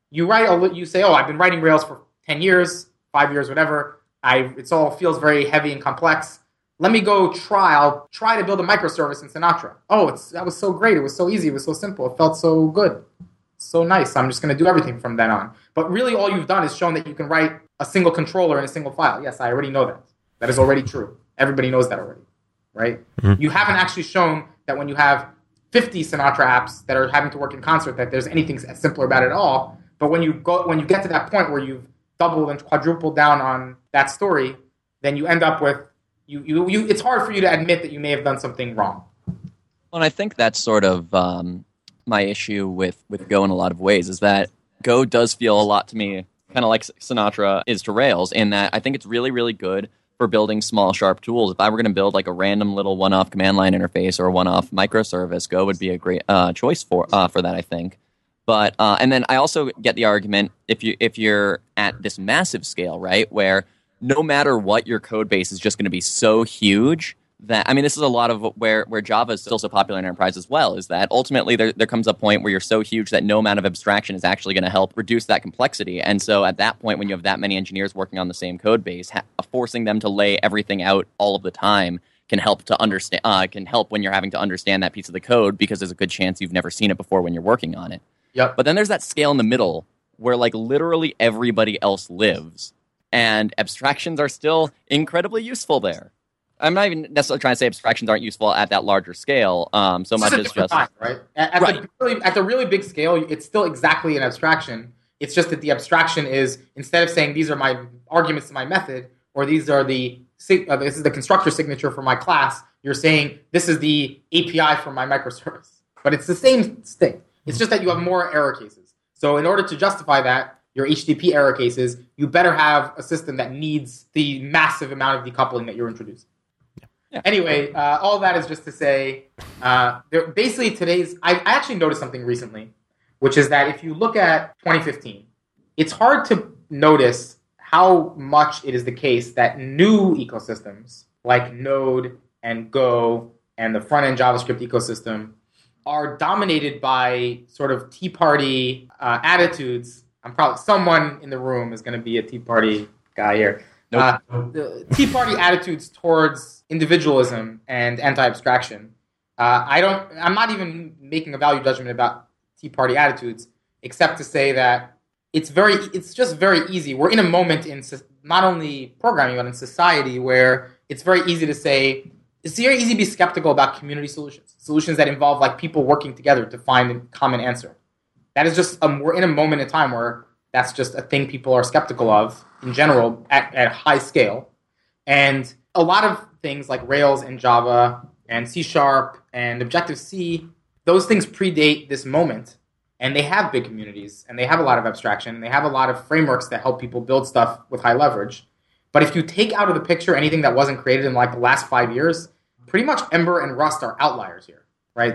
You say, I've been writing Rails for 10 years, 5 years, whatever. It all feels very heavy and complex. Let me go I'll try to build a microservice in Sinatra. That was so great. It was so easy. It was so simple. It felt so good. So nice. I'm just going to do everything from then on. But really all you've done is shown that you can write a single controller in a single file. Yes, I already know that. That is already true. Everybody knows that already, right? Mm-hmm. You haven't actually shown that when you have 50 Sinatra apps that are having to work in concert, that there's anything simpler about it at all. But when you get to that point where you've doubled and quadrupled down on that story, then you end up with it's hard for you to admit that you may have done something wrong.
Well, and I think that's sort of my issue with Go in a lot of ways, is that Go does feel a lot to me kind of like Sinatra is to Rails, in that I think it's really, really good for building small, sharp tools. If I were going to build like a random little one-off command line interface or a one-off microservice, Go would be a great choice for that, I think. But and then I also get the argument if you're at this massive scale, right, where no matter what, your code base is just going to be so huge that, I mean, this is a lot of where Java is still so popular in enterprise as well, is that ultimately there comes a point where you're so huge that no amount of abstraction is actually going to help reduce that complexity. And so at that point, when you have that many engineers working on the same code base, forcing them to lay everything out all of the time can help to understand. Can help when you're having to understand that piece of the code, because there's a good chance you've never seen it before when you're working on it.
Yep.
But then there's that scale in the middle where like literally everybody else lives, and abstractions are still incredibly useful there. I'm not even necessarily trying to say abstractions aren't useful at that larger scale, so much as just
time, right? At the really big scale, it's still exactly an abstraction. It's just that the abstraction is, instead of saying these are my arguments to my method, or these are this is the constructor signature for my class, you're saying this is the API for my microservice. But it's the same thing. It's just that you have more error cases. So in order to justify that, your HTTP error cases, you better have a system that needs the massive amount of decoupling that you're introducing. Yeah. Anyway, all that is just to say, basically I actually noticed something recently, which is that if you look at 2015, it's hard to notice how much it is the case that new ecosystems like Node and Go and the front-end JavaScript ecosystem are dominated by sort of Tea Party attitudes. I'm probably someone in the room is going to be a Tea Party guy here. Nope. The Tea Party attitudes towards individualism and anti-abstraction. I'm not even making a value judgment about Tea Party attitudes, except to say that it's just very easy. We're in a moment in not only programming, but in society where it's very easy to say, it's very easy to be skeptical about community solutions that involve like people working together to find a common answer. That is just, we're in a moment in time where that's just a thing people are skeptical of in general at a high scale. And a lot of things like Rails and Java and C# and Objective-C, those things predate this moment. And they have big communities, and they have a lot of abstraction, and they have a lot of frameworks that help people build stuff with high leverage. But if you take out of the picture anything that wasn't created in like the last 5 years, pretty much Ember and Rust are outliers here, right?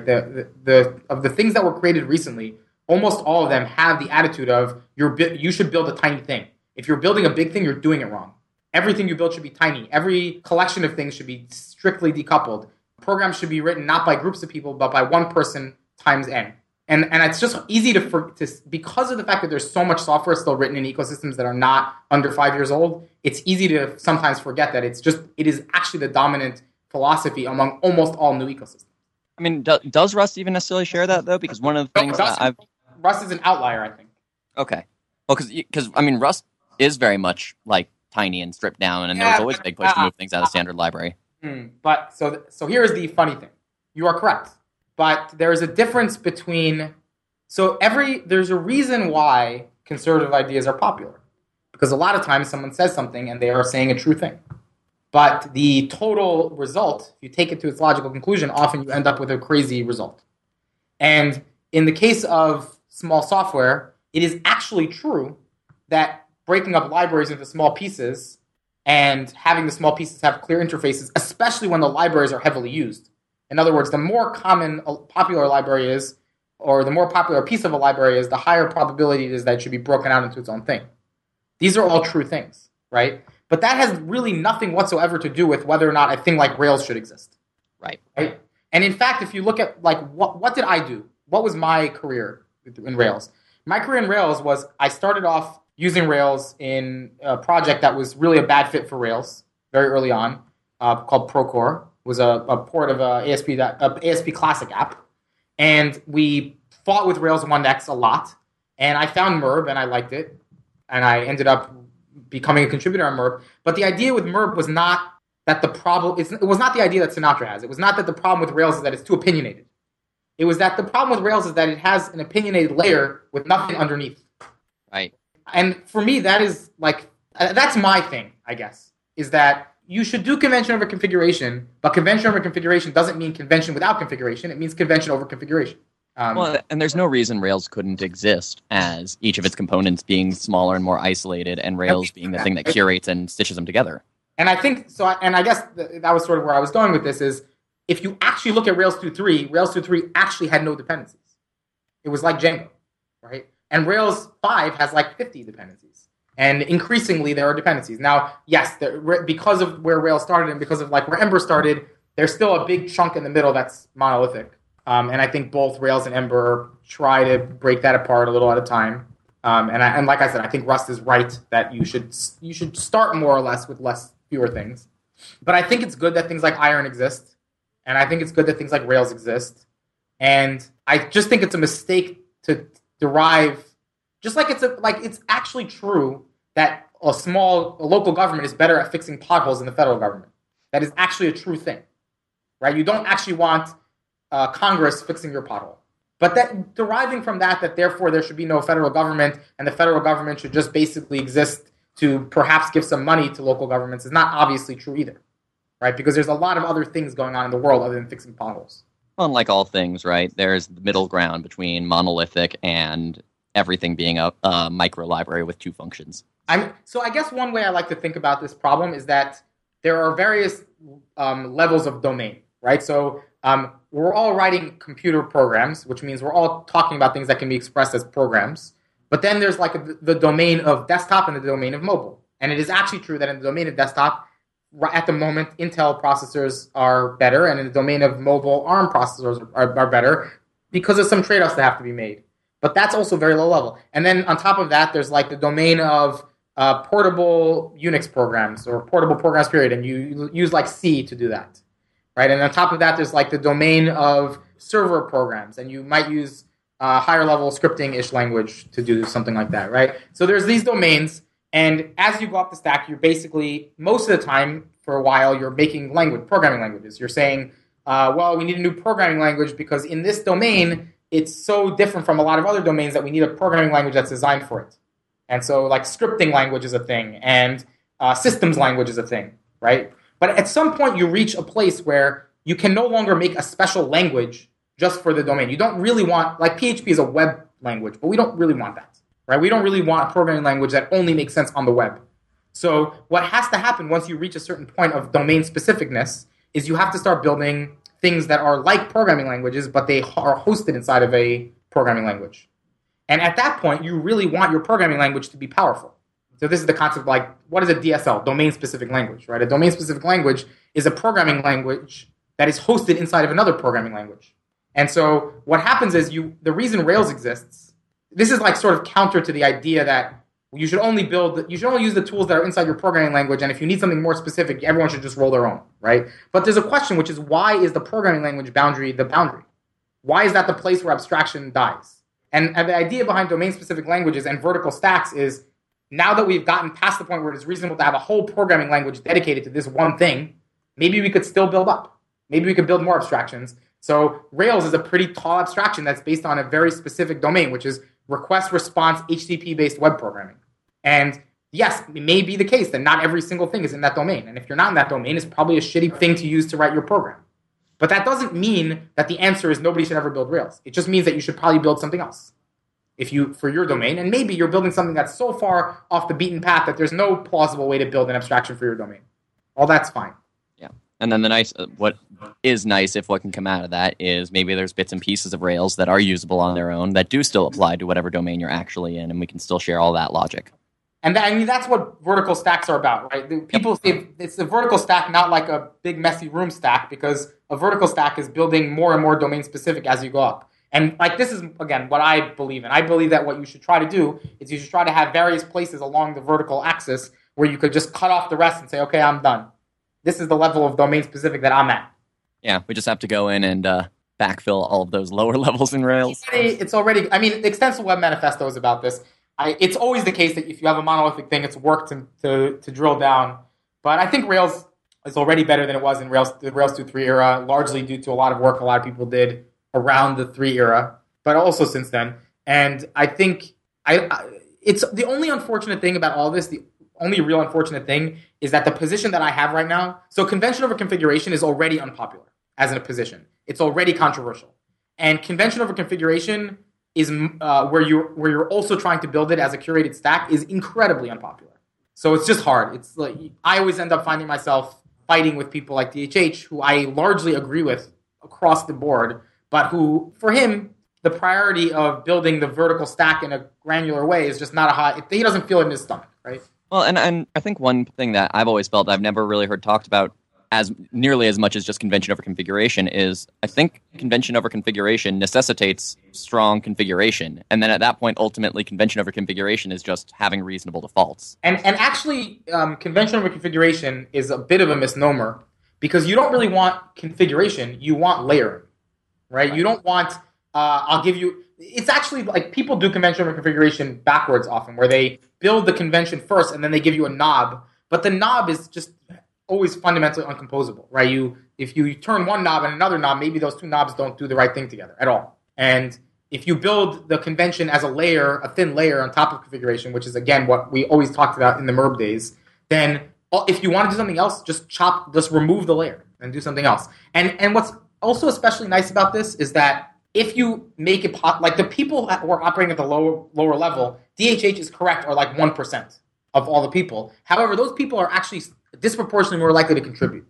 Of the things that were created recently, almost all of them have the attitude of you should build a tiny thing. If you're building a big thing, you're doing it wrong. Everything you build should be tiny. Every collection of things should be strictly decoupled. Programs should be written not by groups of people, but by one person times n. And it's just easy to because of the fact that there's so much software still written in ecosystems that are not under 5 years old, it's easy to sometimes forget that it is actually the dominant philosophy among almost all new ecosystems.
I mean, does Rust even necessarily share that, though? Because one of the things
Rust is an outlier, I think.
Okay. Well, because I mean, Rust is very much like tiny and stripped down, and there was always a big push to move things out of standard library.
But so here is the funny thing. You are correct. But there is a difference between... there's a reason why conservative ideas are popular. Because a lot of times someone says something and they are saying a true thing. But the total result, if you take it to its logical conclusion, often you end up with a crazy result. And in the case of small software, it is actually true that breaking up libraries into small pieces and having the small pieces have clear interfaces, especially when the libraries are heavily used. In other words, the more common a popular library is, or the more popular a piece of a library is, the higher probability it is that it should be broken out into its own thing. These are all true things, right? But that has really nothing whatsoever to do with whether or not a thing like Rails should exist.
Right?
And in fact, if you look at, like, what did I do? What was my career in Rails? My career in Rails was I started off using Rails in a project that was really a bad fit for Rails very early on, called Procore. Was a port of a ASP Classic app. And we fought with Rails 1x a lot. And I found Merb, and I liked it. And I ended up becoming a contributor on Merb. But the idea with Merb was not that it was not the idea that Sinatra has. It was not that the problem with Rails is that it's too opinionated. It was that the problem with Rails is that it has an opinionated layer with nothing underneath.
Right.
And for me, that is like, that's my thing, I guess, is that you should do convention over configuration, but convention over configuration doesn't mean convention without configuration. It means convention over configuration.
Well, and there's no reason Rails couldn't exist as each of its components being smaller and more isolated, and Rails being the thing that curates and stitches them together.
And I think so. And I guess that was sort of where I was going with this. Is if you actually look at Rails 2.3, Rails 2.3 actually had no dependencies. It was like Django, right? And Rails 5 has like 50 dependencies. And increasingly, there are dependencies. Now, yes, because of where Rails started and because of like where Ember started, there's still a big chunk in the middle that's monolithic. And I think both Rails and Ember try to break that apart a little at a time. And like I said, I think Rust is right that you should start more or less with fewer things. But I think it's good that things like Iron exist, and I think it's good that things like Rails exist. And I just think it's a mistake to derive, just like it's actually true that a local government is better at fixing potholes than the federal government. That is actually a true thing, right? You don't actually want Congress fixing your pothole. But that deriving from that therefore there should be no federal government and the federal government should just basically exist to perhaps give some money to local governments is not obviously true either, right? Because there's a lot of other things going on in the world other than fixing potholes.
Unlike all things, right, there's the middle ground between monolithic and everything being a micro library with two functions.
So I guess one way I like to think about this problem is that there are various levels of domain, right? So we're all writing computer programs, which means we're all talking about things that can be expressed as programs. But then there's like the domain of desktop and the domain of mobile. And it is actually true that in the domain of desktop, at the moment, Intel processors are better, and in the domain of mobile, ARM processors are better because of some trade-offs that have to be made. But that's also very low level. And then on top of that, there's like the domain of portable Unix programs or portable programs, period, and you use like C to do that, right? And on top of that, there's like the domain of server programs, and you might use higher level scripting-ish language to do something like that, right? So there's these domains, and as you go up the stack, you're basically, most of the time, for a while, you're making programming languages. You're saying, well, we need a new programming language because in this domain, it's so different from a lot of other domains that we need a programming language that's designed for it. And so like scripting language is a thing, and systems language is a thing, right? But at some point, you reach a place where you can no longer make a special language just for the domain. You don't really want, like PHP is a web language, but we don't really want that, right? We don't really want a programming language that only makes sense on the web. So what has to happen once you reach a certain point of domain specificness is you have to start building things that are like programming languages, but they are hosted inside of a programming language. And at that point, you really want your programming language to be powerful. So this is the concept of like, what is a DSL? Domain-specific language, right? A domain-specific language is a programming language that is hosted inside of another programming language. And so what happens is the reason Rails exists, this is like sort of counter to the idea that you should only use the tools that are inside your programming language, and if you need something more specific, everyone should just roll their own, right? But there's a question, which is why is the programming language boundary the boundary? Why is that the place where abstraction dies? And the idea behind domain-specific languages and vertical stacks is now that we've gotten past the point where it is reasonable to have a whole programming language dedicated to this one thing, maybe we could still build up. Maybe we could build more abstractions. So Rails is a pretty tall abstraction that's based on a very specific domain, which is request-response HTTP-based web programming. And yes, it may be the case that not every single thing is in that domain. And if you're not in that domain, it's probably a shitty thing to use to write your program. But that doesn't mean that the answer is nobody should ever build Rails. It just means that you should probably build something else for your domain. And maybe you're building something that's so far off the beaten path that there's no plausible way to build an abstraction for your domain. All that's fine.
Yeah. And then what is nice, if what can come out of that, is maybe there's bits and pieces of Rails that are usable on their own that do still apply to whatever domain you're actually in, and we can still share all that logic.
And that's what vertical stacks are about, right? People say it's a vertical stack, not like a big messy room stack, because a vertical stack is building more and more domain specific as you go up. And like this is, again, what I believe in. I believe that what you should try to do is you should try to have various places along the vertical axis where you could just cut off the rest and say, okay, I'm done. This is the level of domain specific that I'm at.
Yeah, we just have to go in and backfill all of those lower levels in Rails.
It's already, I mean, the Extensible Web Manifesto is about this. It's always the case that if you have a monolithic thing, it's work to drill down. But I think Rails is already better than it was in the Rails 2.3 era, largely due to a lot of work a lot of people did around the 3 era, but also since then. And I think it's the only unfortunate thing about all this, the only real unfortunate thing is that the position that I have right now, so convention over configuration is already unpopular as a position. It's already controversial. And convention over configuration is where you're also trying to build it as a curated stack is incredibly unpopular. So it's just hard. It's like I always end up finding myself fighting with people like DHH, who I largely agree with across the board, but who, for him, the priority of building the vertical stack in a granular way is just not a high. He doesn't feel it in his stomach, right?
Well, and I think one thing that I've always felt I've never really heard talked about as nearly as much as just convention over configuration is I think convention over configuration necessitates strong configuration. And then at that point, ultimately, convention over configuration is just having reasonable defaults.
And actually, convention over configuration is a bit of a misnomer because you don't really want configuration. You want layering, right? You don't want, I'll give you, it's actually like people do convention over configuration backwards often where they build the convention first and then they give you a knob. But the knob is just always fundamentally uncomposable, right? If you turn one knob and another knob, maybe those two knobs don't do the right thing together at all. And if you build the convention as a thin layer on top of configuration, which is again what we always talked about in the MERB days, then if you want to do something else, just remove the layer and do something else. And what's also especially nice about this is that if you make it like the people who are operating at the lower level, DHH is correct, are like 1% of all the people. However, those people are actually disproportionately more likely to contribute.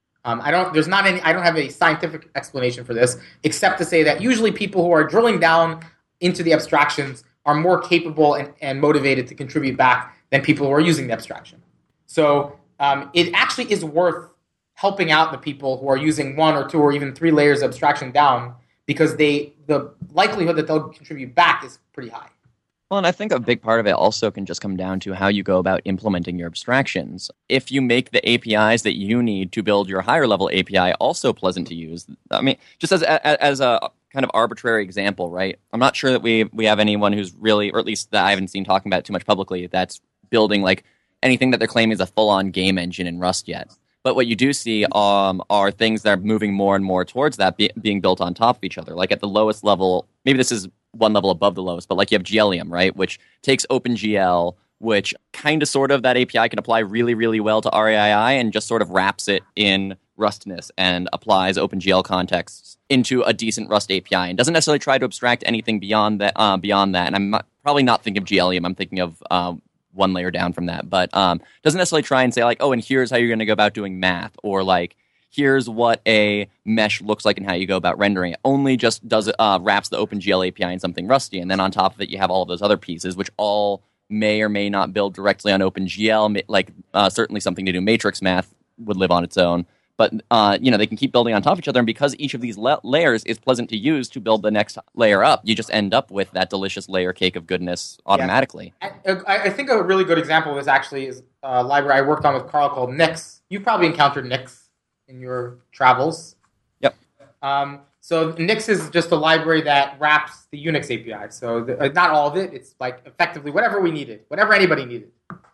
I don't have a scientific explanation for this, except to say that usually people who are drilling down into the abstractions are more capable and motivated to contribute back than people who are using the abstraction. So it actually is worth helping out the people who are using 1 or 2 or even 3 layers of abstraction down because the likelihood that they'll contribute back is pretty high.
Well, and I think a big part of it also can just come down to how you go about implementing your abstractions. If you make the APIs that you need to build your higher level API also pleasant to use, I mean, just as a kind of arbitrary example, right? I'm not sure that we have anyone who's really, or at least that I haven't seen talking about it too much publicly, that's building like anything that they're claiming is a full-on game engine in Rust yet. But what you do see are things that are moving more and more towards that being built on top of each other. Like at the lowest level, maybe this is one level above the lowest, but like you have Gelium, right, which takes OpenGL, which kind of sort of that API can apply really, really well to RAII and just sort of wraps it in Rustness and applies OpenGL contexts into a decent Rust API and doesn't necessarily try to abstract anything beyond that. And I'm probably not thinking of Gelium. I'm thinking of one layer down from that, but doesn't necessarily try and say like, oh, and here's how you're going to go about doing math, or like, here's what a mesh looks like and how you go about rendering it. Only just does wraps the OpenGL API in something Rusty, and then on top of it, you have all of those other pieces, which all may or may not build directly on OpenGL. Like certainly something to do matrix math would live on its own. But they can keep building on top of each other, and because each of these layers is pleasant to use to build the next layer up, you just end up with that delicious layer cake of goodness automatically.
Yeah. I think a really good example of this actually is a library I worked on with Carl called Nix. You've probably encountered Nix in your travels.
Yep.
So Nix is just a library that wraps the Unix API. So not all of it. It's like effectively whatever we needed, whatever anybody needed.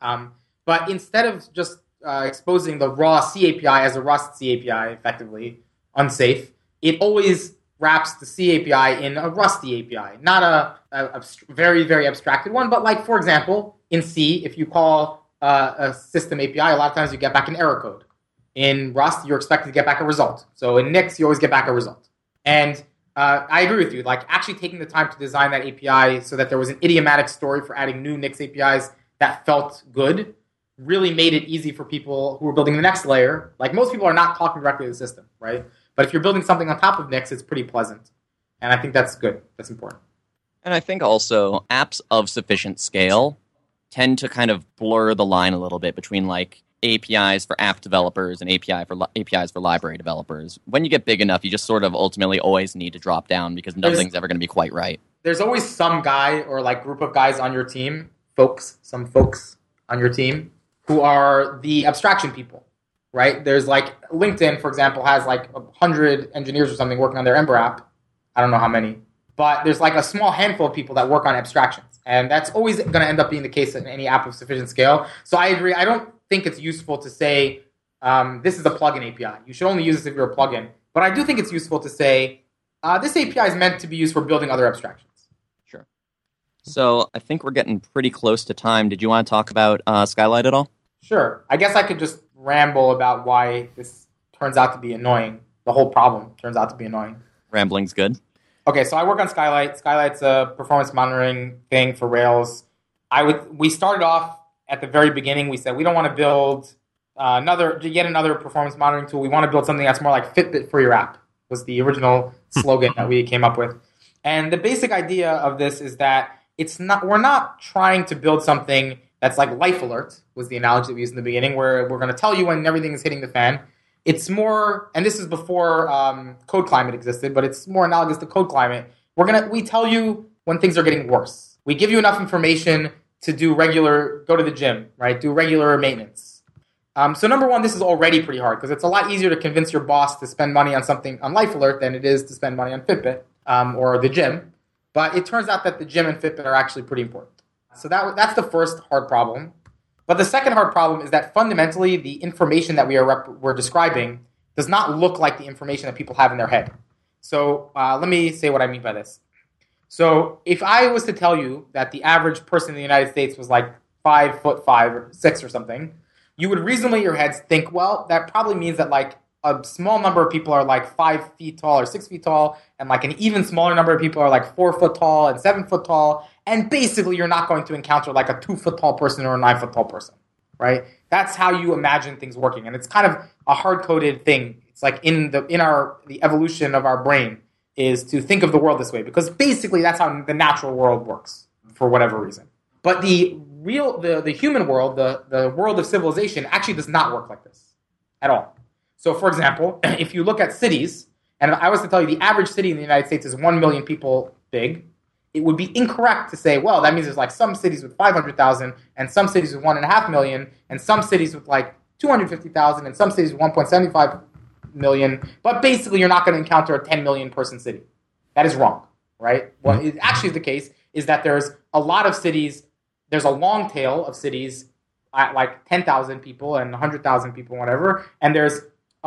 But instead of just exposing the raw C API as a Rust C API, effectively unsafe, it always wraps the C API in a Rusty API, not a very, very abstracted one. But like, for example, in C, if you call a system API, a lot of times you get back an error code. In Rust, you're expected to get back a result. So in Nix, you always get back a result. And I agree with you. Like actually taking the time to design that API so that there was an idiomatic story for adding new Nix APIs that felt good really made it easy for people who are building the next layer. Like most people are not talking directly to the system, right? But if you're building something on top of Nix, it's pretty pleasant. And I think that's good. That's important.
And I think also apps of sufficient scale tend to kind of blur the line a little bit between like APIs for app developers and APIs for library developers. When you get big enough, you just sort of ultimately always need to drop down because nothing's ever going to be quite right.
There's always some guy or like group of guys on your team, some folks on your team, who are the abstraction people, right? There's like LinkedIn, for example, has like 100 engineers or something working on their Ember app. I don't know how many. But there's like a small handful of people that work on abstractions. And that's always going to end up being the case in any app of sufficient scale. So I agree. I don't think it's useful to say this is a plugin API. You should only use this if you're a plugin. But I do think it's useful to say this API is meant to be used for building other abstractions.
Sure. So I think we're getting pretty close to time. Did you want to talk about Skylight at all?
Sure. I guess I could just ramble about why this turns out to be annoying. The whole problem turns out to be annoying.
Rambling's good.
Okay, so I work on Skylight. Skylight's a performance monitoring thing for Rails. We started off at the very beginning. We said we don't want to build yet another performance monitoring tool. We want to build something that's more like Fitbit for your app, was the original slogan that we came up with. And the basic idea of this is that we're not trying to build something that's like Life Alert, was the analogy that we used in the beginning, where we're going to tell you when everything is hitting the fan. It's more, and this is before Code Climate existed, but it's more analogous to Code Climate. We tell you when things are getting worse. We give you enough information to go to the gym, right? Do regular maintenance. So number one, this is already pretty hard because it's a lot easier to convince your boss to spend money on something on Life Alert than it is to spend money on Fitbit or the gym. But it turns out that the gym and Fitbit are actually pretty important. So that's the first hard problem. But the second hard problem is that fundamentally the information that we're describing does not look like the information that people have in their head. So let me say what I mean by this. So if I was to tell you that the average person in the United States was like 5'5" or 6 or something, you would reasonably in your heads think, well, that probably means that like a small number of people are like 5 feet tall or 6 feet tall, and like an even smaller number of people are like 4 foot tall and 7 foot tall. And basically, you're not going to encounter like a 2 foot tall person or a 9 foot tall person, right? That's how you imagine things working, and it's kind of a hard coded thing. It's like the evolution of our brain is to think of the world this way, because basically that's how the natural world works for whatever reason. But the human world, the world of civilization, actually does not work like this at all. So, for example, if you look at cities, and if I was to tell you the average city in the United States is 1 million people big, it would be incorrect to say, well, that means there's like some cities with 500,000 and some cities with 1.5 million and some cities with like 250,000 and some cities with 1.75 million. But basically, you're not going to encounter a 10 million person city. That is wrong, right? What is actually the case is that there's a lot of cities, there's a long tail of cities at like 10,000 people and 100,000 people, whatever, and there's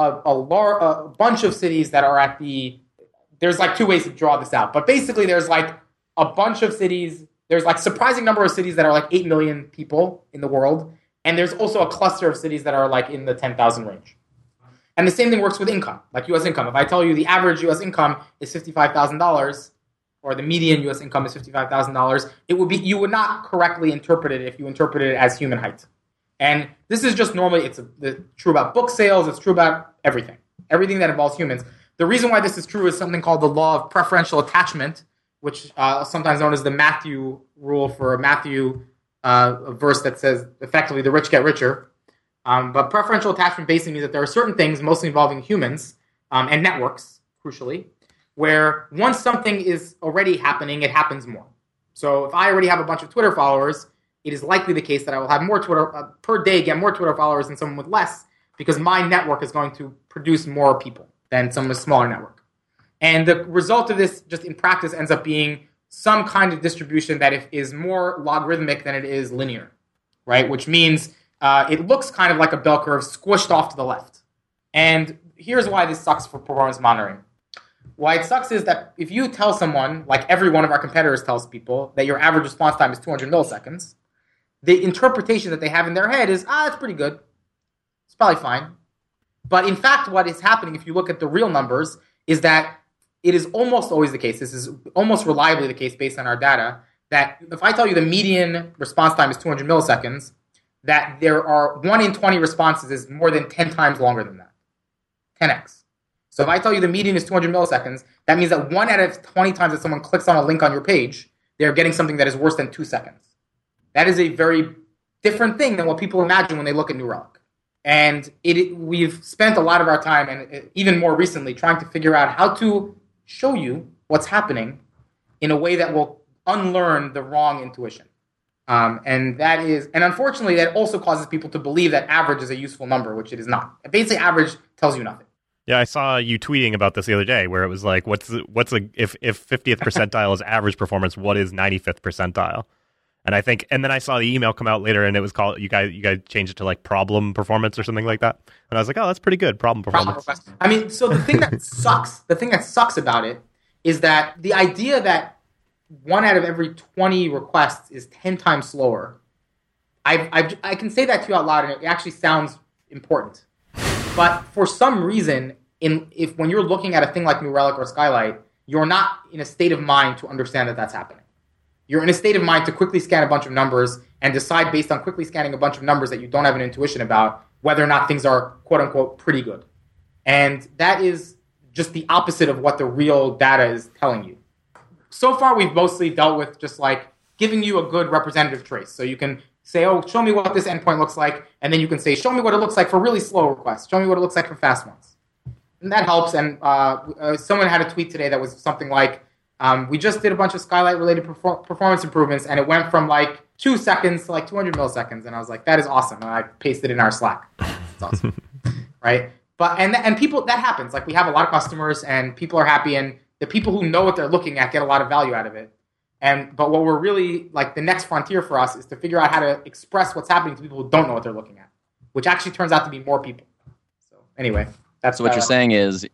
a bunch of cities that are at there's like two ways to draw this out, but basically there's like a bunch of cities, there's like surprising number of cities that are like 8 million people in the world, and there's also a cluster of cities that are like in the 10,000 range. And the same thing works with income, like U.S. income. If I tell you the average U.S. income is $55,000, or the median U.S. income is $55,000, you would not correctly interpret it if you interpreted it as human height. And this is just normally, it's true about book sales, it's true about everything that involves humans. The reason why this is true is something called the law of preferential attachment, which sometimes known as the Matthew rule for Matthew, a verse that says effectively the rich get richer. But preferential attachment basically means that there are certain things, mostly involving humans and networks, crucially, where once something is already happening, it happens more. So if I already have a bunch of Twitter followers, it is likely the case that I will have more Twitter per day, get more Twitter followers than someone with less, because my network is going to produce more people than some with a smaller network. And the result of this, just in practice, ends up being some kind of distribution that is more logarithmic than it is linear, right? Which means it looks kind of like a bell curve squished off to the left. And here's why this sucks for performance monitoring. Why it sucks is that if you tell someone, like every one of our competitors tells people, that your average response time is 200 milliseconds, the interpretation that they have in their head is, it's pretty good. It's probably fine. But in fact, what is happening, if you look at the real numbers, is that it is almost always the case, this is almost reliably the case based on our data, that if I tell you the median response time is 200 milliseconds, that there are 1 in 20 responses is more than 10 times longer than that. 10x. So if I tell you the median is 200 milliseconds, that means that 1 out of 20 times that someone clicks on a link on your page, they're getting something that is worse than 2 seconds. That is a very different thing than what people imagine when they look at New Relic. And we've spent a lot of our time, and even more recently, trying to figure out how to show you what's happening in a way that will unlearn the wrong intuition. And unfortunately, that also causes people to believe that average is a useful number, which it is not. Basically, average tells you nothing.
Yeah, I saw you tweeting about this the other day, where it was like, if 50th percentile is average performance, what is 95th percentile? And then I saw the email come out later, and it was called, you guys changed it to like problem performance or something like that. And I was like, oh, that's pretty good, problem performance.
I mean, so the thing that sucks about it is that the idea that 1 out of every 20 requests is 10 times slower, I can say that to you out loud, and it actually sounds important. But for some reason, when you're looking at a thing like New Relic or Skylight, you're not in a state of mind to understand that that's happening. You're in a state of mind to quickly scan a bunch of numbers and decide based on quickly scanning a bunch of numbers that you don't have an intuition about whether or not things are, quote-unquote, pretty good. And that is just the opposite of what the real data is telling you. So far, we've mostly dealt with just like giving you a good representative trace. So you can say, show me what this endpoint looks like, and then you can say, show me what it looks like for really slow requests. Show me what it looks like for fast ones. And that helps. And someone had a tweet today that was something like, we just did a bunch of Skylight-related performance improvements, and it went from like 2 seconds to like 200 milliseconds. And I was like, that is awesome. And I pasted it in our Slack. It's awesome. Right? But and people, that happens. Like, we have a lot of customers, and people are happy, and the people who know what they're looking at get a lot of value out of it. But what we're really, like, the next frontier for us is to figure out how to express what's happening to people who don't know what they're looking at, which actually turns out to be more people. So anyway.
So what you're saying is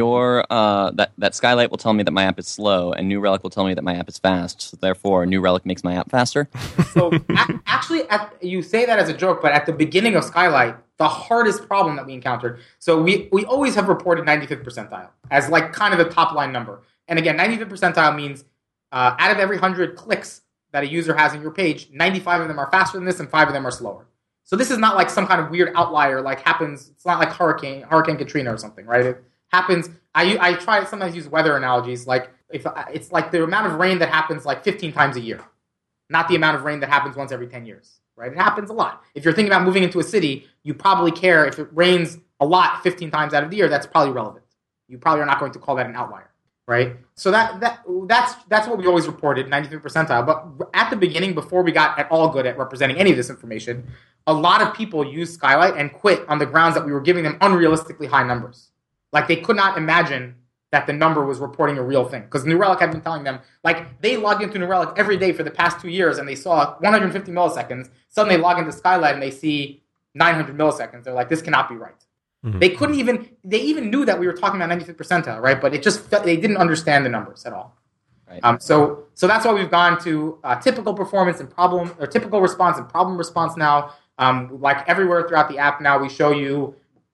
that Skylight will tell me that my app is slow, and New Relic will tell me that my app is fast. So therefore, New Relic makes my app faster.
So actually, you say that as a joke, but at the beginning of Skylight, the hardest problem that we encountered. So we always have reported 95th percentile as like kind of the top line number. And again, 95th percentile means out of every 100 clicks that a user has on your page, 95 of them are faster than this, and 5 of them are slower. So this is not like some kind of weird outlier like happens. It's not like Hurricane Katrina or something, right? It happens. I try to sometimes use weather analogies. Like if it's like the amount of rain that happens like 15 times a year, not the amount of rain that happens once every 10 years, right? It happens a lot. If you're thinking about moving into a city, you probably care if it rains a lot 15 times out of the year. That's probably relevant. You probably are not going to call that an outlier, right? So that's what we always reported, 95th percentile. But at the beginning, before we got at all good at representing any of this information, a lot of people used Skylight and quit on the grounds that we were giving them unrealistically high numbers. Like, they could not imagine that the number was reporting a real thing. Because New Relic had been telling them, like, they logged into New Relic every day for the past 2 years and they saw 150 milliseconds. Suddenly they log into Skylight and they see 900 milliseconds. They're like, this cannot be right. Mm-hmm. They even knew that we were talking about 95th percentile, right? But it just they didn't understand the numbers at all. Right. So that's why we've gone to typical performance and problem, or typical response and problem response now. Like everywhere throughout the app now, we show you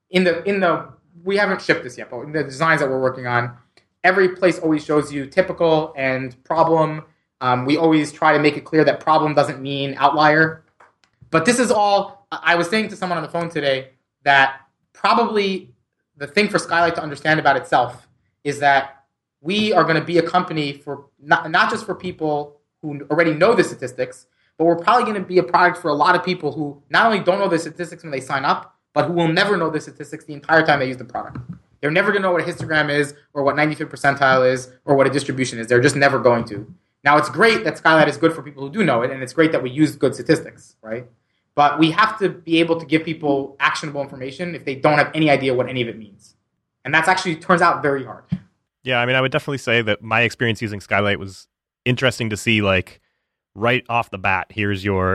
we haven't shipped this yet, but in the designs that we're working on, every place always shows you typical and problem. We always try to make it clear that problem doesn't mean outlier. But this is all, I was saying to someone on the phone today that probably the thing for Skylight to understand about itself is that we are going to be a company for not just for people who already know the statistics, but we're probably going to be a product for a lot of people who not only don't know the statistics when they sign up, but who will never know the statistics the entire time they use the product. They're never going to know what a histogram is or what 95th percentile is or what a distribution is. They're just never going to. Now, it's great that Skylight is good for people who do know it, and it's great that we use good statistics, right? But we have to be able to give people actionable information if they don't have any idea what any of it means. And that's actually turns out very hard.
Yeah, I mean, I would definitely say that my experience using Skylight was interesting to see, like, right off the bat, here's your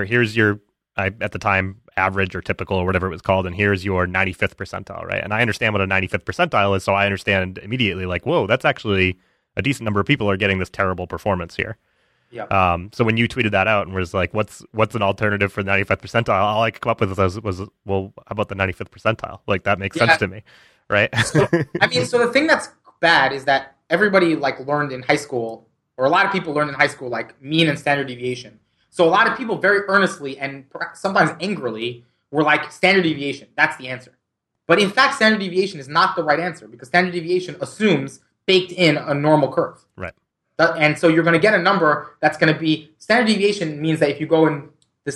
at the time, average or typical or whatever it was called, and here's your 95th percentile, right? And I understand what a 95th percentile is, so I understand immediately, like, whoa, that's actually a decent number of people are getting this terrible performance here.
Yeah.
So when you tweeted that out and was like, what's an alternative for the 95th percentile? All I could come up with was well, how about the 95th percentile? Like, that makes sense to me, right?
So the thing that's bad is that everybody learned in high school, or a lot of people learned in high school, like mean and standard deviation. So a lot of people very earnestly and sometimes angrily were like, standard deviation, that's the answer. But in fact, standard deviation is not the right answer because standard deviation assumes baked in a normal curve.
Right.
And so you're going to get a number that's going to be, standard deviation means that if you go in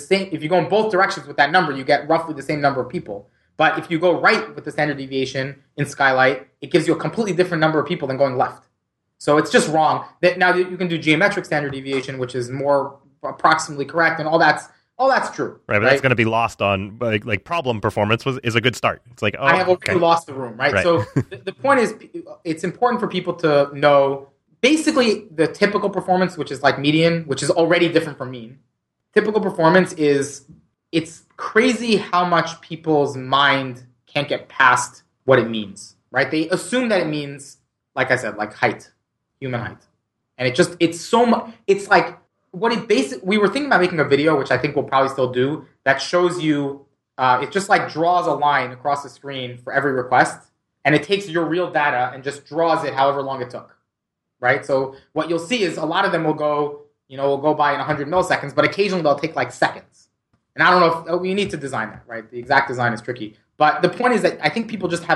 both directions with that number, you get roughly the same number of people. But if you go right with the standard deviation in Skylight, it gives you a completely different number of people than going left. So it's just wrong. Now you can do geometric standard deviation, which is more approximately correct, and all that's true.
Right, but that's going to be lost on like problem performance is a good start. It's like,
I have already lost the room, right? So the point is, it's important for people to know basically the typical performance, which is like median, which is already different from mean. Typical performance is, it's crazy how much people's mind can't get past what it means, right? They assume that it means, like I said, like height, human height. And it's so much, it's like, we were thinking about making a video, which I think we'll probably still do, that shows you, it just like draws a line across the screen for every request, and it takes your real data and just draws it however long it took, right? So what you'll see is a lot of them will go by in 100 milliseconds, but occasionally they'll take like seconds. And I don't know if we need to design that, right? The exact design is tricky. But the point is that I think people just have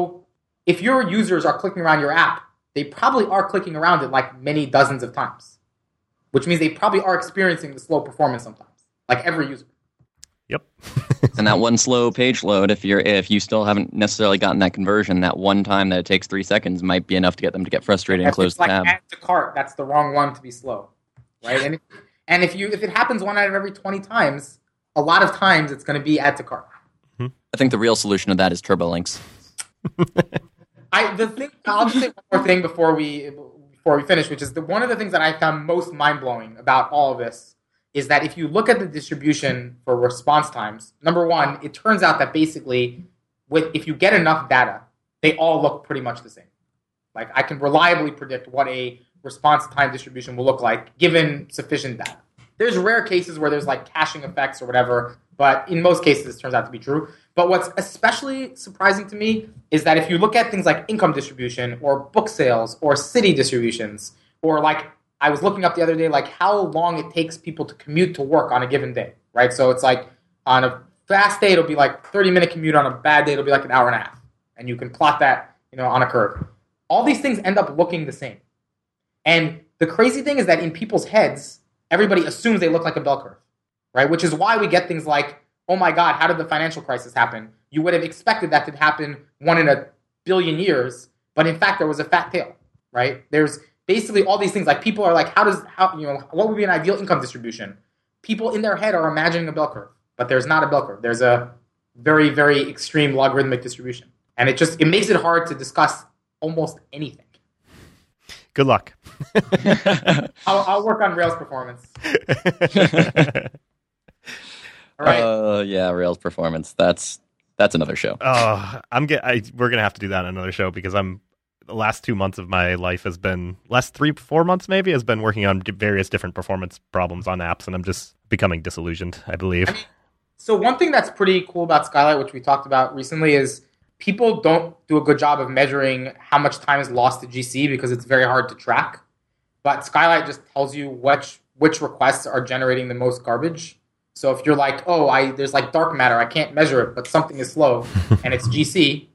if your users are clicking around your app, they probably are clicking around it like many dozens of times, which means they probably are experiencing the slow performance sometimes, like every user.
Yep.
And that one slow page load, if you still haven't necessarily gotten that conversion, that one time that it takes 3 seconds might be enough to get them to get frustrated and close the tab.
Add to cart, that's the wrong one to be slow, right? And if it happens 1 out of every 20 times, a lot of times it's going to be add to cart.
I think the real solution to that is TurboLinks.
I'll just say one more thing before we finish, which is one of the things that I found most mind-blowing about all of this is that if you look at the distribution for response times, number one, it turns out that basically, if you get enough data, they all look pretty much the same. Like, I can reliably predict what a response time distribution will look like given sufficient data. There's rare cases where there's like caching effects or whatever, but in most cases it turns out to be true. But what's especially surprising to me is that if you look at things like income distribution or book sales or city distributions, or like I was looking up the other day, like how long it takes people to commute to work on a given day, right? So it's like on a fast day, it'll be like 30-minute commute. On a bad day, it'll be like an hour and a half. And you can plot that, on a curve. All these things end up looking the same. And the crazy thing is that in people's heads, everybody assumes they look like a bell curve, right? Which is why we get things like, oh my God, how did the financial crisis happen? You would have expected that to happen 1 in a billion years, but in fact, there was a fat tail, right? There's basically all these things, like people are like, what would be an ideal income distribution? People in their head are imagining a bell curve, but there's not a bell curve. There's a very, very extreme logarithmic distribution. And it makes it hard to discuss almost anything.
Good luck.
I'll work on Rails performance. All right.
Yeah, Rails performance. That's another show.
We're gonna have to do that on another show because the last 2 months of my life has been last 3-4 months maybe has been working on various different performance problems on apps, and I'm just becoming disillusioned, I believe.
So one thing that's pretty cool about Skylight, which we talked about recently, is people don't do a good job of measuring how much time is lost to GC because it's very hard to track. But Skylight just tells you which requests are generating the most garbage. So if you're like, there's like dark matter, I can't measure it, but something is slow, and it's GC.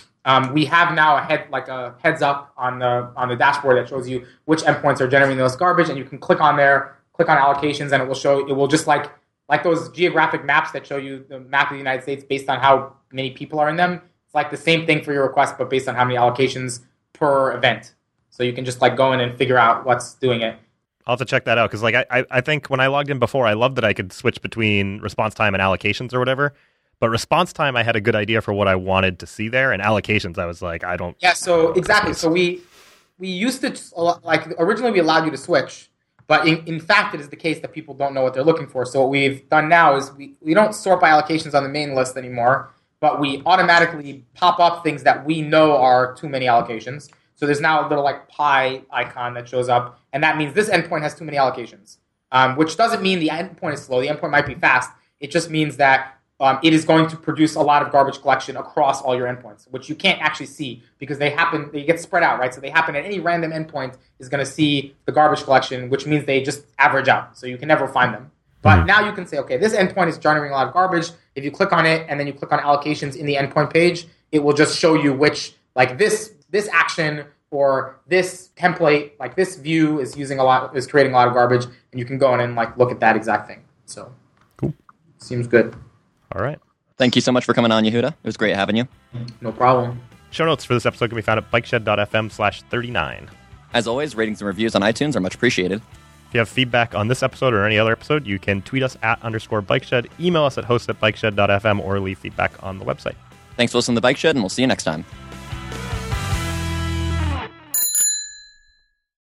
We have now a heads up on the dashboard that shows you which endpoints are generating the most garbage, and you can click on allocations, and it will just like those geographic maps that show you the map of the United States based on how many people are in them. It's like the same thing for your request, but based on how many allocations per event. So you can just like go in and figure out what's doing it.
I'll have to check that out because like I think when I logged in before, I loved that I could switch between response time and allocations or whatever. But response time, I had a good idea for what I wanted to see there, and allocations, I was like, I don't.
Yeah, so exactly. So we used to originally we allowed you to switch, but in fact, it is the case that people don't know what they're looking for. So what we've done now is we don't sort by allocations on the main list anymore, but we automatically pop up things that we know are too many allocations. So there's now a little like pie icon that shows up, and that means this endpoint has too many allocations, which doesn't mean the endpoint is slow. The endpoint might be fast. It just means that it is going to produce a lot of garbage collection across all your endpoints, which you can't actually see because they get spread out, right? So they happen at any random endpoint is going to see the garbage collection, which means they just average out. So you can never find them. But now you can say, okay, this endpoint is generating a lot of garbage. If you click on it and then you click on allocations in the endpoint page, it will just show you which, like this action or this template, like this view is creating a lot of garbage, and you can go in and like look at that exact thing. So
cool.
Seems good.
All right.
Thank you so much for coming on, Yehuda. It was great having you.
No problem.
Show notes for this episode can be found at bikeshed.fm/39.
As always, ratings and reviews on iTunes are much appreciated.
If you have feedback on this episode or any other episode, you can tweet us at _bikeshed, email us at host@bikeshed.fm, or leave feedback on the website.
Thanks for listening to The Bike Shed, and we'll see you next time.